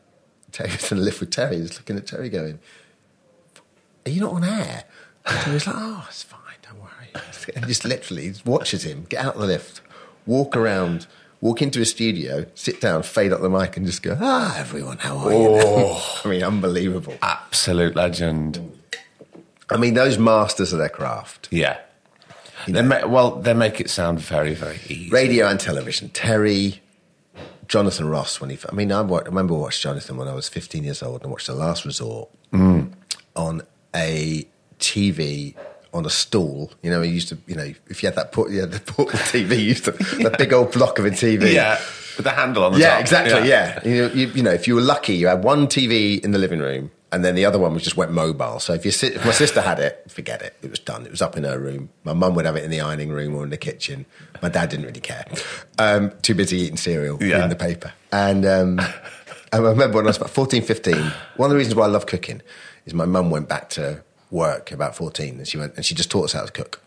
Terry was in the lift with Terry. He was looking at Terry going, "Are you not on air?" And Terry was like, "Oh, it's fine, don't worry." And just literally watches him get out of the lift, walk around, walk into a studio, sit down, fade up the mic and just go, "Ah, everyone, how are you?" Oh. I mean, unbelievable. Absolute legend. I mean, those masters of their craft. Yeah. They ma- well, they make it sound very, very easy. Radio and television. Terry, Jonathan Ross, when he... I mean, I, wa- I remember I watched Jonathan when I was fifteen years old and watched The Last Resort Mm. on a T V, on a stool. You know, he used to, you know, if you had that port, you had the portable T V, you used to, that big old block of a T V. Yeah, with the handle on the yeah, top. Exactly, yeah, exactly, yeah. You, know, you, you know, if you were lucky, you had one T V in the living room and then the other one was just went mobile. So if, your, si- if my sister had it, forget it. It was done. It was up in her room. My mum would have it in the ironing room or in the kitchen. My dad didn't really care. Um, too busy eating cereal, yeah. reading the paper. And um, I remember when I was about fourteen, fifteen, one of the reasons why I love cooking is my mum went back to work about fourteen and she went and she just taught us how to cook.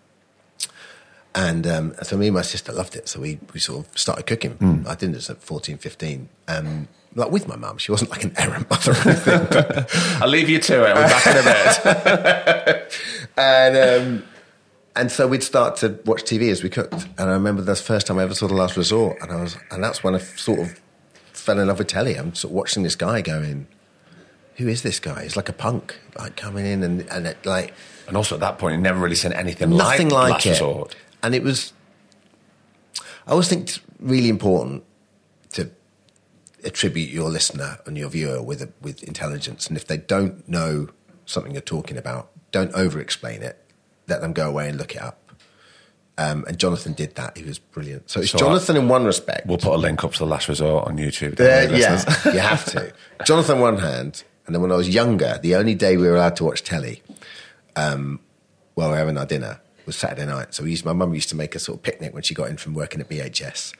And um, so me and my sister loved it. So we, we sort of started cooking. Mm. I did this at fourteen, fifteen. Um, like with my mum. She wasn't like an errant mother or anything. But I'll leave you to it. We're back in a bit. and um, and so we'd start to watch T V as we cooked. And I remember that's the first time I ever saw The Last Resort. And I was, and that's when I sort of fell in love with telly. I'm sort of watching this guy going, who is this guy? He's like a punk, like coming in and, and it, like... And also at that point, he'd never really seen anything nothing like, like Last it. Resort. And it was... I always think it's really important to attribute your listener and your viewer with a, with intelligence. And if they don't know something you're talking about, don't over-explain it. Let them go away and look it up. Um, and Jonathan did that. He was brilliant. So it's So Jonathan in one respect. We'll put a link up to The Last Resort on YouTube. Uh, yeah, you have to. Jonathan on one hand, and then when I was younger, the only day we were allowed to watch telly um, while we were having our dinner was Saturday night. So we used, my mum used to make a sort of picnic when she got in from working at B H S.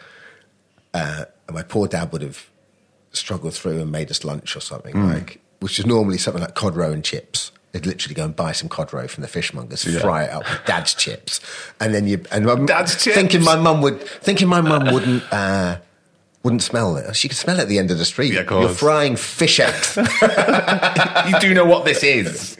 Uh, and my poor dad would have struggled through and made us lunch or something, mm. like, which is normally something like cod roe and chips. They'd literally go and buy some cod roe from the fishmongers, yeah. fry it up with Dad's chips, and then you and my, Dad's chips. Thinking my mum would, thinking my mum wouldn't, uh, wouldn't smell it. She could smell it at the end of the street. Yeah, of course. You're frying fish eggs. You do know what this is.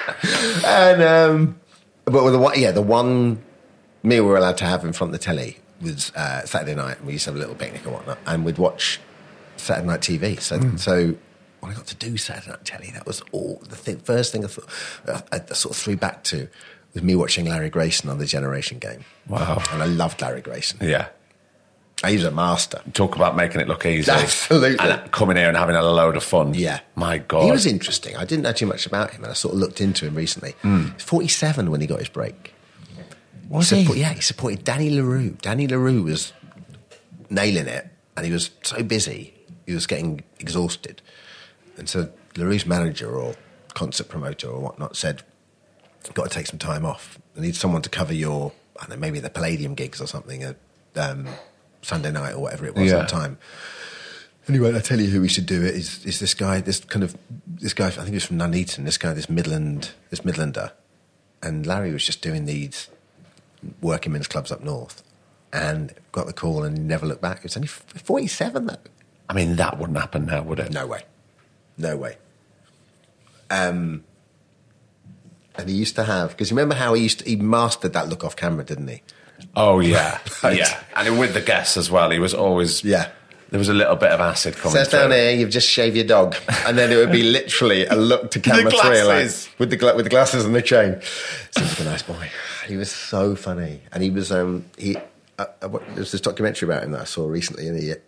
And um, but with the one, yeah, the one meal we were allowed to have in front of the telly was uh, Saturday night, and we used to have a little picnic and whatnot, and we'd watch Saturday night T V. So, mm. so. When I got to do Saturday Night Telly, that was all the thing, first thing I thought I, I sort of threw back to was me watching Larry Grayson on the Generation Game. Wow. And I loved Larry Grayson. Yeah. He was a master. Talk about making it look easy. Absolutely. And coming here and having a load of fun. Yeah. My God. He was interesting. I didn't know too much about him, and I sort of looked into him recently. Mm. He was forty-seven when he got his break. Was he? he? Support, yeah, he supported Danny LaRue. Danny LaRue was nailing it, and he was so busy, he was getting exhausted. And so LaRue's manager or concert promoter or whatnot said, you've got to take some time off. I need someone to cover your, I don't know, maybe the Palladium gigs or something, a um, Sunday night or whatever it was yeah. at the time. And he went, I tell you who we should do it, is, is this guy, this kind of, this guy, I think he was from Nuneaton, this guy, this Midland, this Midlander. And Larry was just doing these working men's clubs up north and got the call and never looked back. It was only forty-seven though. I mean, that wouldn't happen now, would it? No way. No way. Um, and he used to have, because you remember how he used to, he mastered that look off camera, didn't he? Oh, yeah. Right. Yeah. And with the guests as well, he was always... Yeah. There was a little bit of acid coming Says through. down here, you've just shaved your dog. And then it would be literally a look to camera The three, like, glasses. with the, gla- with the glasses and the chain. Seems like a nice boy. He was so funny. And he was, um, he, uh, uh, there was this documentary about him that I saw recently, and he,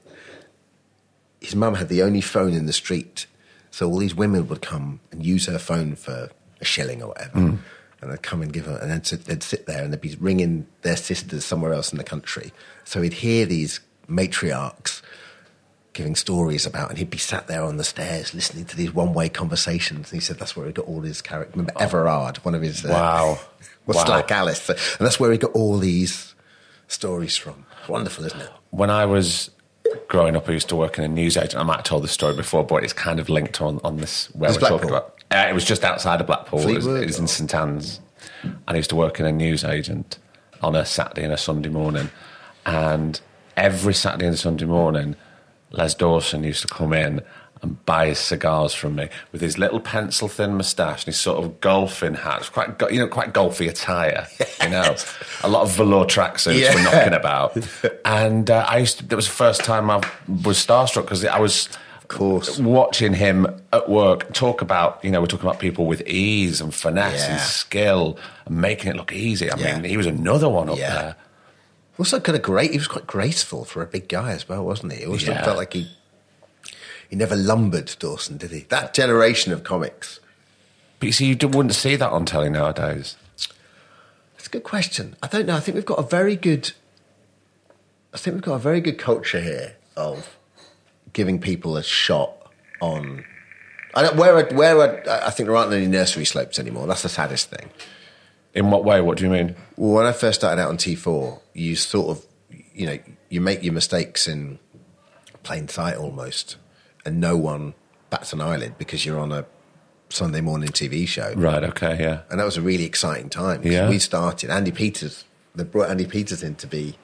his mum had the only phone in the street. So all these women would come and use her phone for a shilling or whatever. Mm. And they'd come and give her, and then sit, they'd sit there and they'd be ringing their sisters somewhere else in the country. So he'd hear these matriarchs giving stories about, and he'd be sat there on the stairs listening to these one-way conversations. And he said that's where he got all his characters. Remember Everard, one of his... Uh, wow. Was wow. Slack Alice. And that's where he got all these stories from. Wonderful, isn't it? When I was... growing up, I used to work in a newsagent. I might have told this story before, but it's kind of linked on, on this where It's we're talking Blackpool. about. Uh, it was just outside of Blackpool. It was, Fleetwood, it was in or- St Anne's. And I used to work in a newsagent on a Saturday and a Sunday morning. And every Saturday and Sunday morning, Les Dawson used to come in and buys cigars from me with his little pencil-thin moustache and his sort of golfing hat. It's quite, go- you know, quite golfy attire, you know. A lot of velour tracksuits Yeah. were knocking about. And uh, I used to, that was the first time I was starstruck because I was... Of course. Watching him at work talk about, you know, we're talking about people with ease and finesse Yeah. and skill and making it look easy. I Yeah. mean, he was another one up Yeah. there. Also, kind of great. He was quite graceful for a big guy as well, wasn't he? It also Yeah. felt like he he never lumbered, Dawson, did he? That generation of comics. But you see, you wouldn't see that on telly nowadays. That's a good question. I don't know. I think we've got a very good. I think we've got a very good culture here of giving people a shot on. I don't where I- where I, I think there aren't any nursery slopes anymore. That's the saddest thing. In what way? What do you mean? Well, when I first started out on T four, you sort of, you know, you make your mistakes in plain sight almost, and no one bats an eyelid because you're on a Sunday morning T V show. Right, okay, yeah. And that was a really exciting time. 'Cause Yeah. We started, Andy Peters, they brought Andy Peters in to be...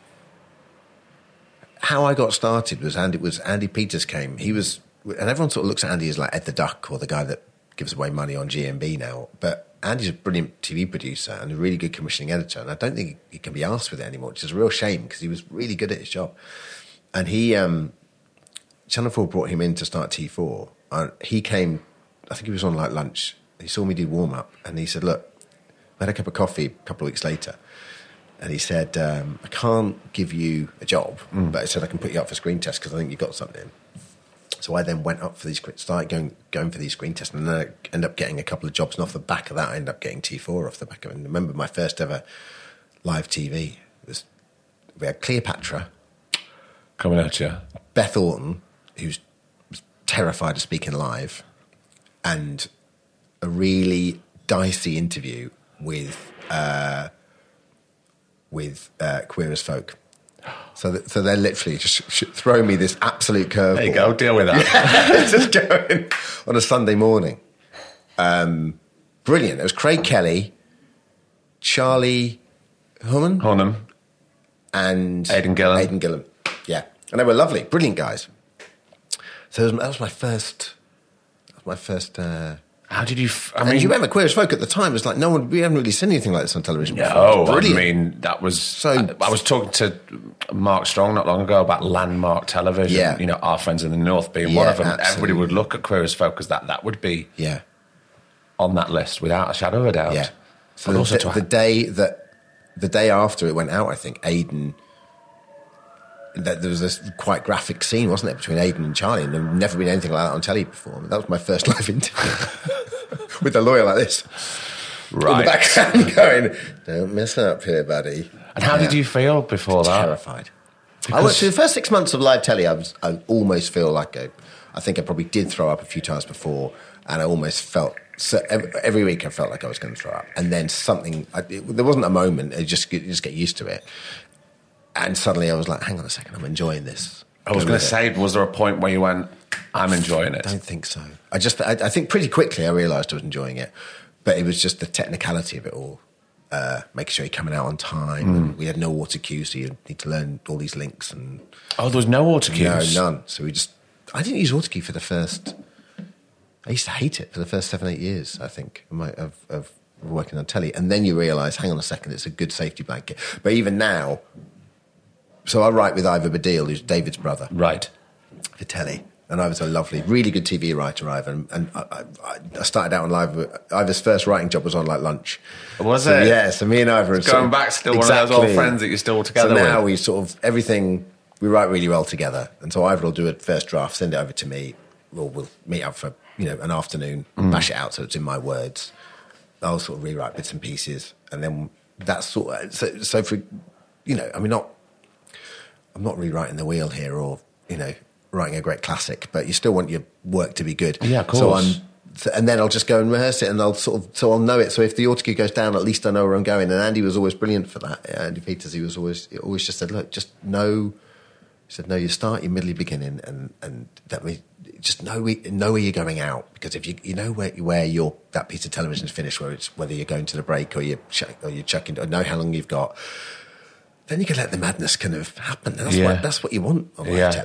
How I got started was Andy, was Andy Peters came. He was... And everyone sort of looks at Andy as like Ed the Duck or the guy that gives away money on G M B now. But Andy's a brilliant T V producer and a really good commissioning editor. And I don't think he can be asked with it anymore, which is a real shame because he was really good at his job. And he... Um, Channel four brought him in to start T four. And he came... I think he was on like lunch. He saw me do warm up and he said, look, I had a cup of coffee a couple of weeks later. And he said, um, I can't give you a job, mm. but I said I can put you up for screen tests because I think you've got something. So I then went up for these, started going going for these screen tests, and then I ended up getting a couple of jobs. And off the back of that, I ended up getting T four off the back of it. And I remember my first ever live T V was we had Cleopatra coming at you. Beth Orton, who's was terrified of speaking live, and a really dicey interview with uh, with uh, Queer as Folk. So, that, so they're literally just sh- throwing me this absolute curveball. There you go, deal with that. Yeah, just going on a Sunday morning. Um, brilliant. It was Craig Kelly, Charlie Hunnam, Hunnam. and Aidan Gillen. Aidan Gillen. Yeah, and they were lovely, brilliant guys. So that was, that was my first. That was my first. Uh, How did you... F- I and mean, you remember Queer as Folk at the time was like no one. We haven't really seen anything like this on television before. No, I Brilliant. mean, that was... So- I, I was talking to Mark Strong not long ago about landmark television, Yeah. you know, Our Friends in the North being Yeah, one of them. absolutely. Everybody would look at Queer as Folk because that, that would be Yeah, on that list without a shadow of a doubt. yeah. So But the, also the, to the day that the day after it went out, I think Aidan. That there was this quite graphic scene, wasn't there, between Aidan and Charlie, and there'd never been anything like that on telly before. That was my first live interview with a lawyer like this, Right. in the background, going, "Don't mess up here, buddy." And how Yeah. did you feel before that? Terrified. I went through the first six months of live telly. I was, I almost feel like I, I think I probably did throw up a few times before, and I almost felt so every, every week I felt like I was going to throw up, and then something. I, it, there wasn't a moment. I just you just get used to it, and suddenly I was like, "Hang on a second, I'm enjoying this." I was Go going with to it. say, was there a point where you went, I'm enjoying it? I don't think so. I just, I, I think pretty quickly I realised I was enjoying it, but it was just the technicality of it all. Uh, making sure you're coming out on time. Mm. And we had no water cues, so you need to learn all these links. And Oh, there was no auto cues? no, none. So we just, I didn't use autocue for the first. I used to hate it for the first seven, eight years. I think of, my, of, of working on telly, and then you realise, hang on a second, it's a good safety blanket. But even now, so I write with Ivor Badil, who's David's brother, Right. for telly. And Ivor's a lovely, really good T V writer, Ivor. And, and I, I, I started out on live. Ivor's first writing job was on like lunch. Was so, it? Yeah, so me and Ivor... It's going back still one of those old friends that you're still together so now with. we sort of, everything, we write really well together. And so Ivor will do a first draft, send it over to me. We'll, we'll meet up for, you know, an afternoon, Mm. bash it out so it's in my words. I'll sort of rewrite bits and pieces. And then that's sort of, so, so for, you know, I mean, not, I'm not rewriting the wheel here or, you know, writing a great classic, but you still want your work to be good. Yeah, of course. So I'm, so, and then I'll just go and rehearse it, and I'll sort of, so I'll know it. So if the autocue goes down, at least I know where I'm going. And Andy was always brilliant for that. Yeah, Andy Peters, he was always, he always just said, look, just know. He said, no, you start, your middle, your beginning, and and that means just know we, know where you're going out, because if you you know where where your that piece of television is finished, where it's whether you're going to the break or you're chuck, or you're chucking, or know how long you've got, then you can let the madness kind of happen. And that's Yeah. what that's what you want on live Yeah. telly.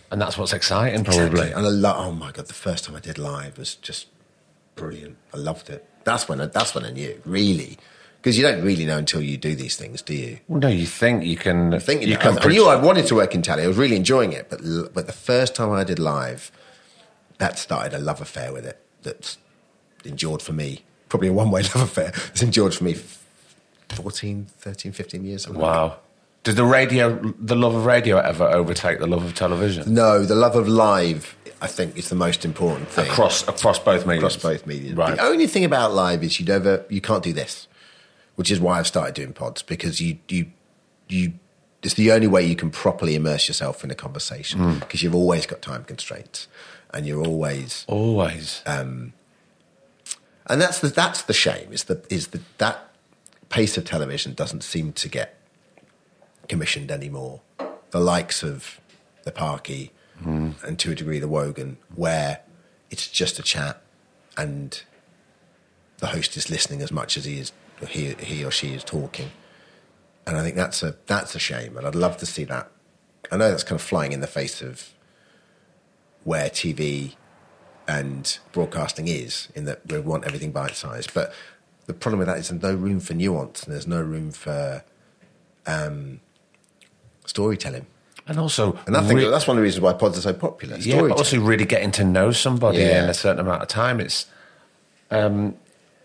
And that's what's exciting, probably. Exactly. And I lo- oh my God, the first time I did live was just brilliant. I loved it. That's when I, that's when I knew, really. Because you don't really know until you do these things, do you? Well, no, you think you can... I think you, you know, can I, I knew I wanted to work in telly. I was really enjoying it. But but the first time I did live, that started a love affair with it that's endured for me. Probably a one-way love affair. It's endured for me fourteen, thirteen, fifteen years. Wow. Like Did the radio, the love of radio ever overtake the love of television? No, the love of live, I think, is the most important thing. Across across both mediums? Across both mediums. Right. The only thing about live is you never, you can't do this, which is why I've started doing pods, because you, you, you, it's the only way you can properly immerse yourself in a conversation, because mm. you've always got time constraints, and you're always... Always. Um, and that's the, that's the shame, is the, is the, that pace of television doesn't seem to get commissioned anymore. The likes of the Parky mm. and to a degree the Wogan, where it's just a chat and the host is listening as much as he is he, he or she is talking. And I think that's a that's a shame, and I'd love to see that. I know that's kind of flying in the face of where T V and broadcasting is, in that we want everything bite-sized, but the problem with that is there's no room for nuance, and there's no room for um storytelling. And also... And I think re- that's one of the reasons why pods are so popular. Yeah, but also really getting to know somebody yeah. in a certain amount of time. It's... Um,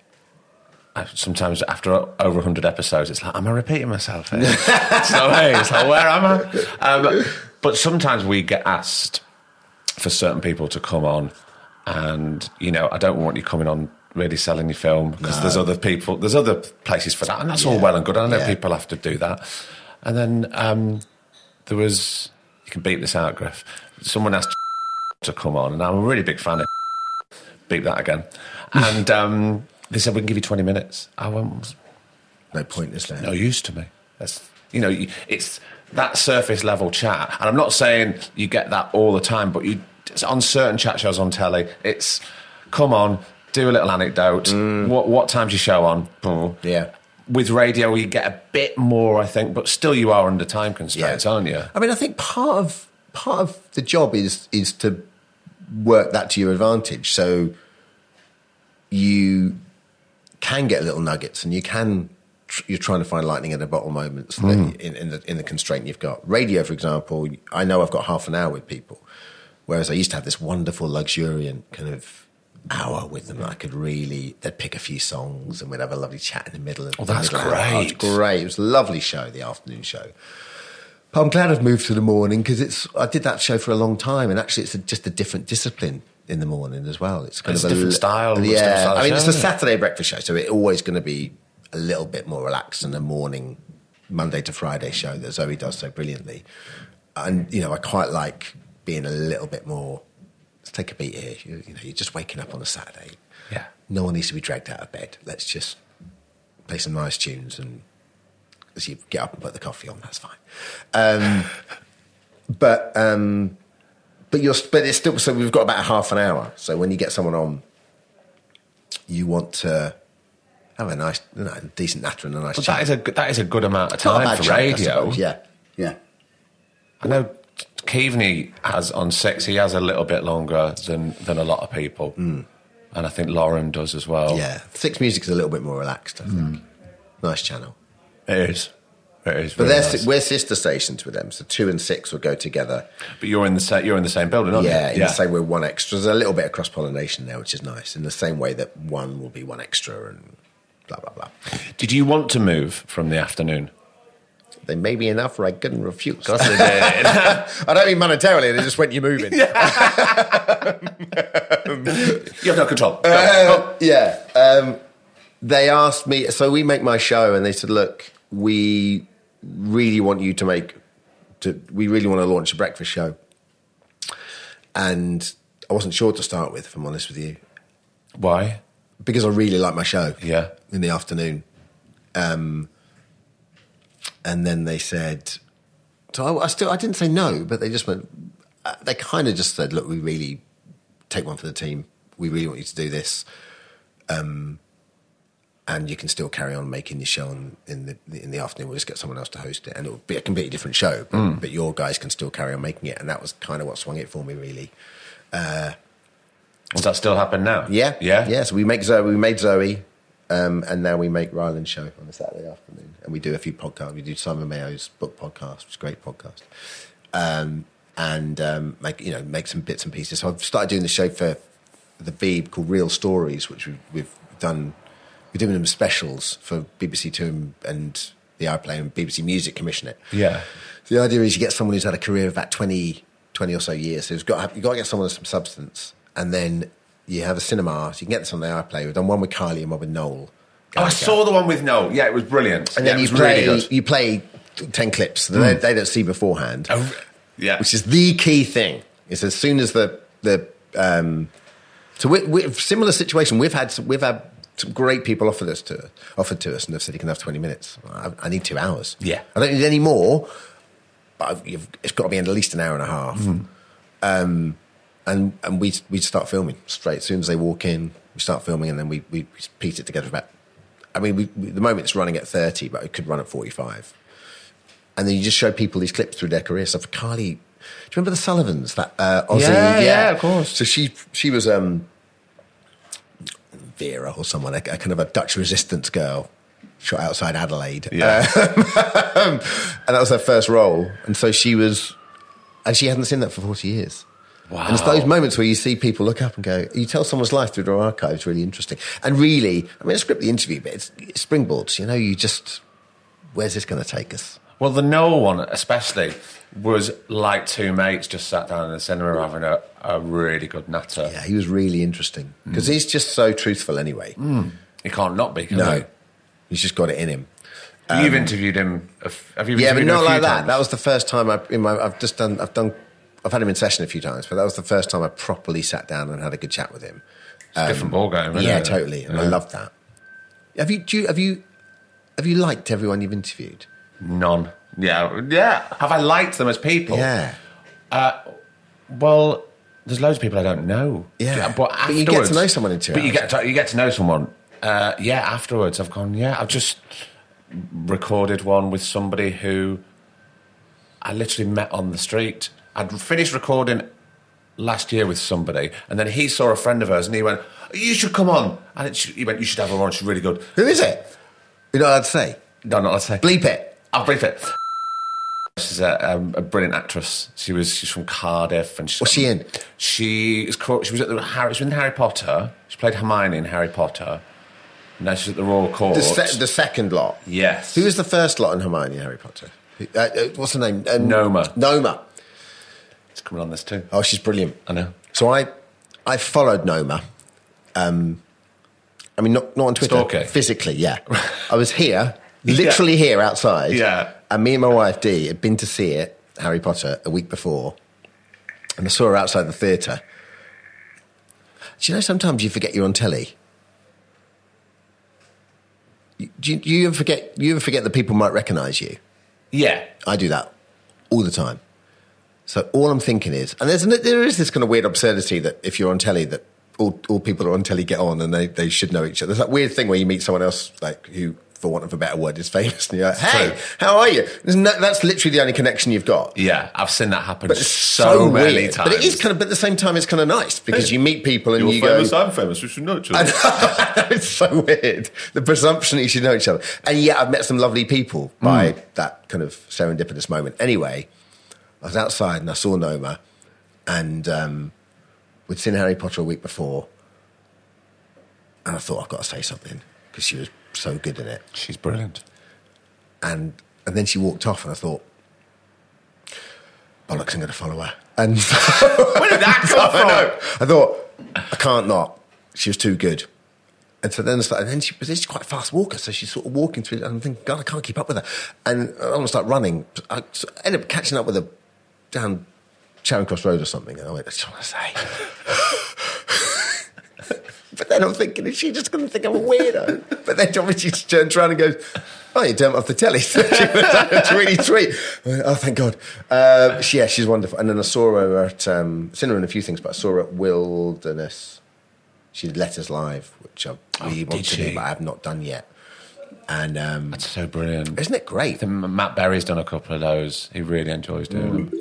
sometimes after over one hundred episodes, it's like, am I repeating myself here? So, hey, it's like, where am I? Um, but sometimes we get asked for certain people to come on, and, you know, I don't want you coming on really selling your film, because no. there's other people, there's other places for that, and that's yeah. all well and good. I know yeah. people have to do that. And then um, there was, you can beep this out, Griff, someone asked to come on, and I'm a really big fan of beep that again. And um, they said, we can give you twenty minutes. I went, no point, is there? No use to me. That's, you know, it's that surface level chat. And I'm not saying you get that all the time, but you on certain chat shows on telly, it's, come on, do a little anecdote. Mm. What, what time's your show on? Oh. Yeah. With radio, you get a bit more, I think, but still you are under time constraints, yeah. aren't you? I mean, I think part of part of the job is is to work that to your advantage. So you can get little nuggets, and you can you're trying to find lightning at the bottom moments mm. that in, in the in the constraint you've got. Radio, for example, I know I've got half an hour with people, whereas I used to have this wonderful, luxuriant kind of hour with them. I could really, they'd pick a few songs and we'd have a lovely chat in the middle of oh that's the great hour. It was great. It was a lovely show, the afternoon show. But I'm glad I've moved to the morning, because it's I did that show for a long time, and actually it's a, just a different discipline in the morning as well. It's kind it's of a different a, style. Yeah, different style I mean show, it's a Saturday breakfast show, so it's always going to be a little bit more relaxed than a morning Monday to Friday show that Zoe does so brilliantly. And you know, I quite like being a little bit more. Let's take a beat here. You, you know, you're just waking up on a Saturday. Yeah. No one needs to be dragged out of bed. Let's just play some nice tunes, and as you get up and put the coffee on, that's fine. Um, but um, but you're but it's still so we've got about half an hour. So when you get someone on, you want to have a nice, you know, decent natter and a nice. But chat. that is a that is a good amount of time for chat, radio. Yeah, yeah. I know Keaveney has on six. He has a little bit longer than than a lot of people. Mm. And I think Lauren does as well. Yeah, Six Music is a little bit more relaxed, I think. Mm. Nice channel. It is. It is. But they're, nice. We're sister stations with them, so two and six will go together. But you're in the sa- you're in the same building, aren't yeah, you? In yeah, in the same way. One extra. There's a little bit of cross pollination there, which is nice. In the same way that one will be one extra and blah blah blah. Did you want to move from the afternoon? They may be enough, or I couldn't refuse. Of course they did. I don't mean monetarily. They just went, "You're moving." You have no control. No. Uh, yeah. Um, they asked me, so we make my show, and they said, look, we really want you to make, to, we really want to launch a breakfast show. And I wasn't sure to start with, if I'm honest with you. Why? Because I really like my show. Yeah. In the afternoon. Um, and then they said, so I, I still, I didn't say no, but they just went, uh, they kind of just said, look, we really take one for the team. We really want you to do this. Um, and you can still carry on making your show on, in the in the afternoon. We'll just get someone else to host it, and it will be a completely different show. But, Mm. but your guys can still carry on making it, and that was kind of what swung it for me, really. Uh, Does that still happen now? yeah, Yeah? yeah. So we make Zoe, we made Zoe, um, and now we make Ryland's show on a Saturday afternoon, and we do a few podcasts. We do Simon Mayo's book podcast, which is a great podcast, um, and um, make you know make some bits and pieces. So I've started doing the show for the Beeb called Real Stories, which we've, we've done. We're doing them specials for B B C Two and, and the iPlayer, and B B C Music commission it. Yeah. So the idea is you get someone who's had a career of about twenty, twenty or so years. So you've got, to have, you've got to get someone with some substance. And then you have a cinema, so you can get this on the iPlayer. We've done one with Kylie and one with Noel. Oh, I saw the one with Noel. Yeah, it was brilliant. And yeah, then it you was play, really good. you play ten clips that they, they don't see beforehand. Oh, yeah. Which is the key thing. Is as soon as the the um, so we we similar situation. We've had some, we've had some great people offered us to offered to us, and they've said you can have twenty minutes. I, I need two hours. Yeah. I don't need any more, but I've, you've, it's got to be at least an hour and a half. Mm. Um, and and we we start filming straight as soon as they walk in. We start filming, and then we we piece it together about. I mean, we, we, the moment it's running at thirty, but it could run at forty-five. And then you just show people these clips through their career. So for Kylie, do you remember the Sullivans? That uh, Aussie, Yeah, yeah, of course. So she she was um, Vera or someone, a, a kind of a Dutch resistance girl, shot outside Adelaide. Yeah. Um, and that was her first role. And so she was, and she hadn't seen that for forty years. Wow. And it's those moments where you see people look up and go, you tell someone's life through their archives, really interesting. And really, I mean, I script the interview, but it's, it's springboards, you know, you just, where's this going to take us? Well, the Noel one especially was like two mates just sat down in the cinema having a, a really good natter. Yeah, he was really interesting. Because Mm. he's just so truthful anyway. Mm. He can't not be, can No. he? He's just got it in him. You've Um, interviewed him. A f- have you? Yeah, but interviewed him not a few like that. times? That was the first time I, in my, I've just done, I've done, I've had him in session a few times, but that was the first time I properly sat down and had a good chat with him. It's a different ballgame, isn't Yeah, it? totally. And I Yeah. loved that. Have you, do you, have you, have you liked everyone you've interviewed? None. Yeah, yeah. Have I liked them as people? Yeah. Uh, well, there's loads of people I don't know. Yeah. but But afterwards, you get to know someone in two But you hours. get to, you get to know someone. Uh, yeah. Afterwards, I've gone. Yeah, I've just recorded one with somebody who I literally met on the street. I'd finished recording last year with somebody, and then he saw a friend of hers, and he went, "You should come on." And it, he went, "You should have her on. She's really good." Who is it? You know what I'd say? No, not let's say. Bleep it. I'll brief it. She's a, um, a brilliant actress. She was she's from Cardiff, and she's What's she in? She is called, she was at the Harry. She was in Harry Potter. She played Hermione in Harry Potter. Now she's at the Royal Court. The, se- the second lot. Yes. Who was the first lot in Hermione and Harry Potter? Uh, uh, what's her name? Um, Noma. Noma. It's coming on this too. Oh, she's brilliant. I know. So I, I followed Noma. Um, I mean, not not on Twitter. Stalker. Physically, yeah. I was here, literally here outside. Yeah. And me and my wife Dee had been to see it, Harry Potter, a week before, and I saw her outside the theatre. Do you know sometimes you forget you're on telly? You- Do you, do you ever forget? You ever forget that people might recognise you? Yeah. I do that all the time. So all I'm thinking is, and there's there is this kind of weird absurdity that if you're on telly, that all, all people who are on telly get on and they, they should know each other. There's that weird thing where you meet someone else like who, for want of a better word, is famous, and you're like, "Hey, true. how are you?" There's no, that's literally the only connection you've got. Yeah, I've seen that happen But it's so, so, many weird. times. But it is kind of, but at the same time, it's kind of nice because you meet people and you go, I'm famous. We should know each I know, it's so weird. The presumption that you should know each other. And yet I've met some lovely people by that kind of serendipitous moment. Anyway, I was outside and I saw Noma, and um, we'd seen Harry Potter a week before, and I thought, I've got to say something because she was so good in it. She's brilliant. And and then she walked off, and I thought, bollocks, I'm going to follow her. And Where did that come I from? know. I thought, I can't not. She was too good. And so then, I started, and then she was she's quite a fast walker, so she's sort of walking through, and I'm thinking, God, I can't keep up with her. And I almost start running. I ended up catching up with her down Charing Cross Road or something, and I went, that's what I say. But then I'm thinking, is she just going to think I'm a weirdo? But then obviously she turns around and goes, oh, you turned off the telly. So she was, it's really sweet. I went, oh, thank God. Uh, she, yeah, she's wonderful. And then I saw her at, um, seen her in a few things, but I saw her at Wilderness She did Letters Live, which I really Oh, want did to she? do, but I have not done yet. And um, That's so brilliant. isn't it I great? think Matt Berry's done a couple of those. He really enjoys doing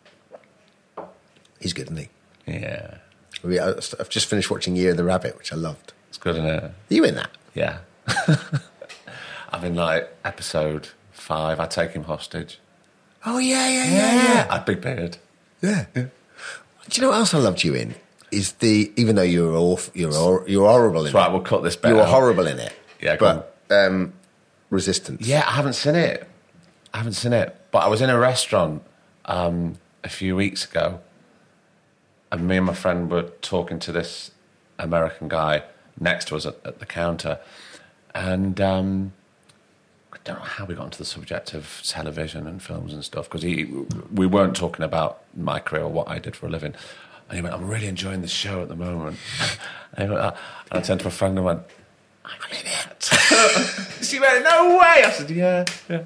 He's good, isn't he? them. Yeah. We- I- I've just finished watching Year of the Rabbit, which I loved. It's good, isn't it? Are you in that? Yeah. I'm in like episode five. I take him hostage. Oh, yeah, yeah, yeah, yeah. I had big beard. Yeah. Do you know what else I loved you in? Is the, even though you were awful, you were, hor- you were horrible in That's it. right, we'll cut this bit You were out. horrible in it. Yeah, go But um, Resistance. Yeah, I haven't seen it. I haven't seen it. But I was in a restaurant um, a few weeks ago, and me and my friend were talking to this American guy next to us at, at the counter, and um, I don't know how we got into the subject of television and films and stuff, because we weren't talking about my career or what I did for a living. And he went, I'm really enjoying this show at the moment. And, he went, uh, and I turned to a friend and went, I'm in it. She went, no way. I said, yeah, yeah.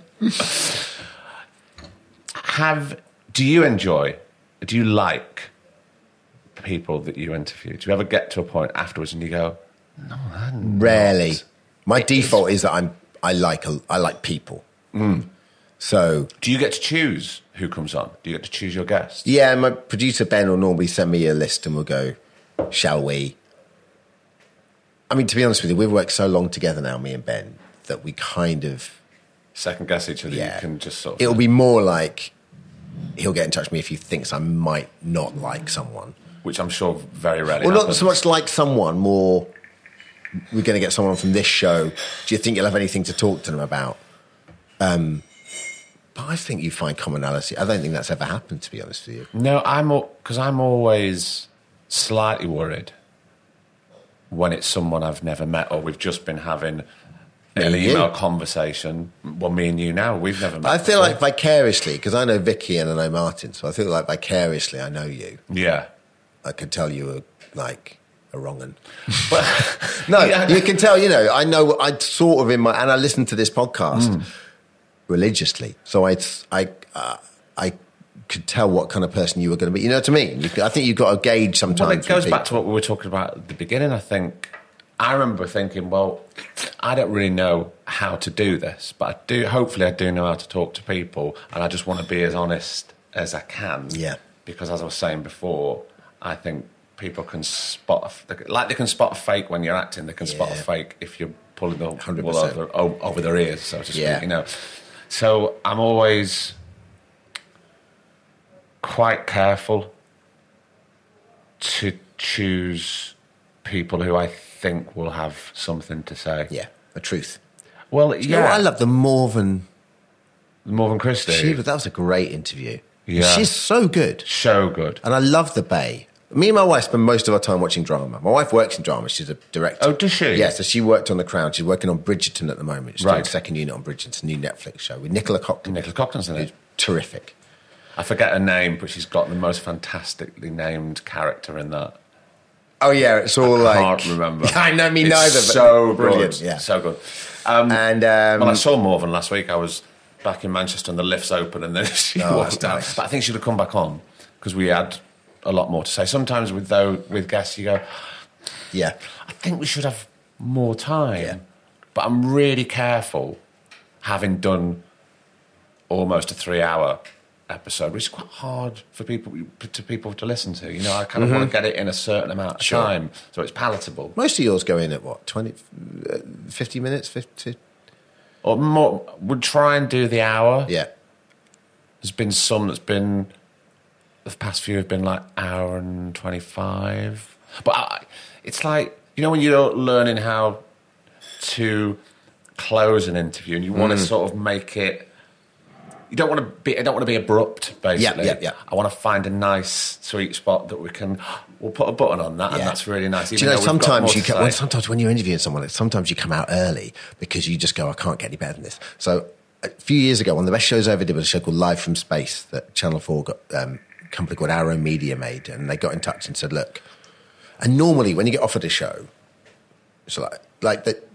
Have, do you enjoy, do you like people that you interview? Do you ever get to a point afterwards and you go, no, I'm Rarely. not. My It default is- is that I'm, I like, a, I like people. So, Do you get to choose who comes on? Do you get to choose your guests? yeah, my producer Ben will normally send me a list and we'll go, shall we? I mean, to be honest with you, we've worked so long together now, me and Ben, that we kind of, Second guess each other, yeah. you can just sort of... It'll be more like he'll get in touch with me if he thinks I might not like someone. Which I'm sure very rarely Well, not happens. so much like someone, more we're going to get someone from this show. Do you think you'll have anything to talk to them about? Um, but I think you find commonality. I don't think that's ever happened, to be honest with you. No, I'm because I'm always slightly worried when it's someone I've never met or we've just been having an and you. email conversation. Well, me and you now, we've never met. I feel before. like vicariously, because I know Vicky and I know Martin, so I feel like vicariously I know you. Yeah. I could tell you were like a wrong un. But, No, Yeah. you can tell, you know, I know, I sort of in my, and I listen to this podcast religiously. So I, I, uh, I could tell what kind of person you were going to be. You know what I mean? You, I think you've got to gauge sometimes. well, it goes with back to people. what we were talking about at the beginning, I think. I remember thinking, well, I don't really know how to do this, but I do. Hopefully I do know how to talk to people, and I just want to be as honest as I can. Yeah. Because as I was saying before, I think people can spot, a, like they can spot a fake when you're acting, they can spot a Yeah. fake if you're pulling the one hundred wool percent. over, o- over their ears, so to speak, Yeah. you know. So I'm always quite careful to choose people who I think will have something to say. Yeah, the truth. Well, You yeah. know what? I love the Morven. Morven Christie. She, that was a great interview. Yeah. She's so good. So good. And I love the Bay. Me and my wife spend most of our time watching drama. My wife works in drama. She's a director. Oh, does she? Yeah, so she worked on The Crown. She's working on Bridgerton at the moment. She's doing Right. second unit on Bridgerton. It's a new Netflix show with Nicola Cockton. Nicola Cockton's in it. Terrific. I forget her name, but she's got the most fantastically named character in that. Oh, yeah, it's all like... I can't remember. I know, me It's neither, but so brilliant. good. Yeah. So good. Um, And, um, well, I saw Morven last week. I was back in Manchester and the lift's open and then she Oh, walked that's out. nice. But I think she'd have come back on because we had a lot more to say. Sometimes with though with guests, you go, yeah. I think we should have more time. Yeah. But I'm really careful, having done almost a three-hour episode, which is quite hard for people to people to listen to. You know, I kind of want to get it in a certain amount of Mm-hmm. Sure. time so it's palatable. Most of yours go in at what, twenty, uh, fifty minutes? fifty? Or more, would try and do the hour. Yeah. There's been some that's been, the past few have been like hour and twenty-five. But I, it's like, you know when you're learning how to close an interview and you want to Mm. sort of make it, you don't want to be, I don't want to be abrupt, basically. Yeah, yeah, yeah. I want to find a nice sweet spot that we can, we'll put a button on that and Yeah. that's really nice. Do even you know, though we've got more sometimes you to can, say. when, sometimes when you're interviewing someone, sometimes you come out early because you just go, I can't get any better than this. So a few years ago, one of the best shows I ever did was a show called Live from Space that Channel four got, um, a company called Arrow Media made, and they got in touch and said, look, and normally when you get offered a show, it's like, like that,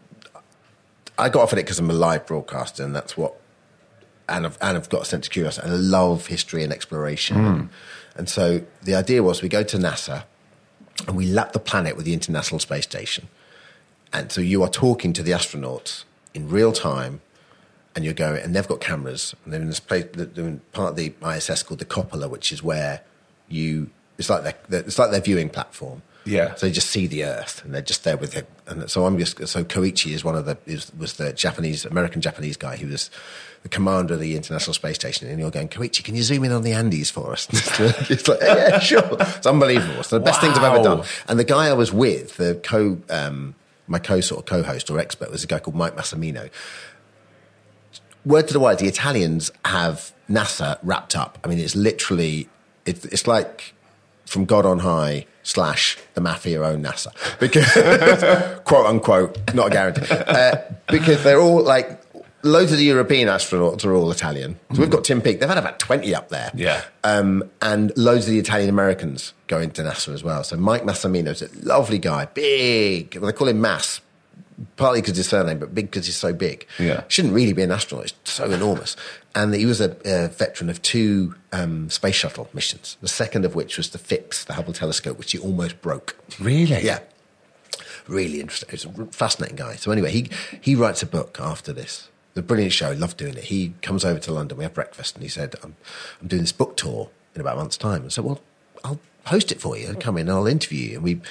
I got offered it because I'm a live broadcaster and that's what, and I've, and I've got a sense of curiosity and I love history and exploration. And so the idea was we go to NASA and we lap the planet with the International Space Station. And so you are talking to the astronauts in real time, and you're going, and they've got cameras, and they're in this place, they're in part of the I S S called the Cupola, which is where you, it's like their, it's like their viewing platform. Yeah. So they just see the Earth, and they're just there with it. And so I'm just, so Koichi is one of the, is, was the Japanese, American-Japanese guy who was the commander of the International Space Station. And you're going, Koichi, can you zoom in on the Andes for us? It's like, yeah, sure. It's unbelievable. It's the best Wow. things I've ever done. And the guy I was with, the co, um, my co sort of co-host or expert was a guy called Mike Massimino. Word to the wise, the Italians have NASA wrapped up. I mean, it's literally, it's, it's like from God on high slash the mafia own NASA. Because, quote unquote, not a guarantee. Uh, because they're all like, loads of the European astronauts are all Italian. So we've got Tim Peake. They've had about twenty up there. Yeah. Um, and loads of the Italian Americans go into NASA as well. So Mike Massimino's a lovely guy, big. Well, they call him Mass. Partly because his surname, but big because he's so big. Yeah. Shouldn't really be an astronaut. It's so enormous. And he was a, a veteran of two um, space shuttle missions, the second of which was the Phipps, the Hubble telescope, which he almost broke. Really? Yeah. Really interesting. He's a fascinating guy. So anyway, he, he writes a book after this. The brilliant show. Loved doing it. He comes over to London. We have breakfast. And he said, I'm, I'm doing this book tour in about a month's time. I said, well, I'll host it for you. I'll come in and I'll interview you. And we...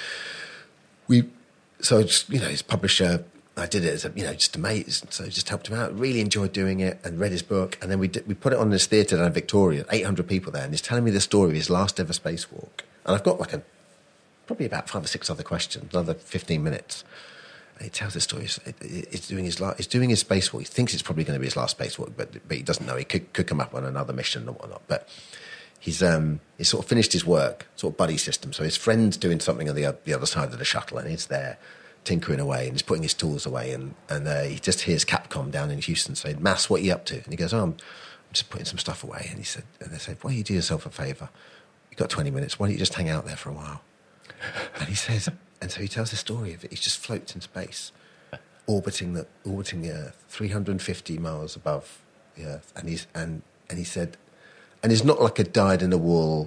we So, just, you know, his publisher, I did it as a, you know, just a mate, so just helped him out. Really enjoyed doing it and read his book. And then we did, we put it on this theatre down in Victoria, eight hundred people there, and he's telling me the story of his last ever spacewalk. And I've got like a, probably about five or six other questions, another fifteen minutes. And he tells the story. He's, he's, doing his la- he's doing his spacewalk. He thinks it's probably going to be his last spacewalk, but, but he doesn't know. He could, could come up on another mission or whatnot. But he's um, he's sort of finished his work, sort of buddy system. So his friend's doing something on the, the other side of the shuttle, and he's there tinkering away, and he's putting his tools away, and, and uh, he just hears Capcom down in Houston saying, Mass, what are you up to? And he goes, oh, I'm, I'm just putting some stuff away. And he said, and they said, why don't you do yourself a favour? You've got twenty minutes. Why don't you just hang out there for a while? And he says, and so he tells the story of it. He just floats in space, orbiting the orbiting the Earth, three hundred fifty miles above the Earth. And he's and and he said, and he's not like a dyed-in-the-wool,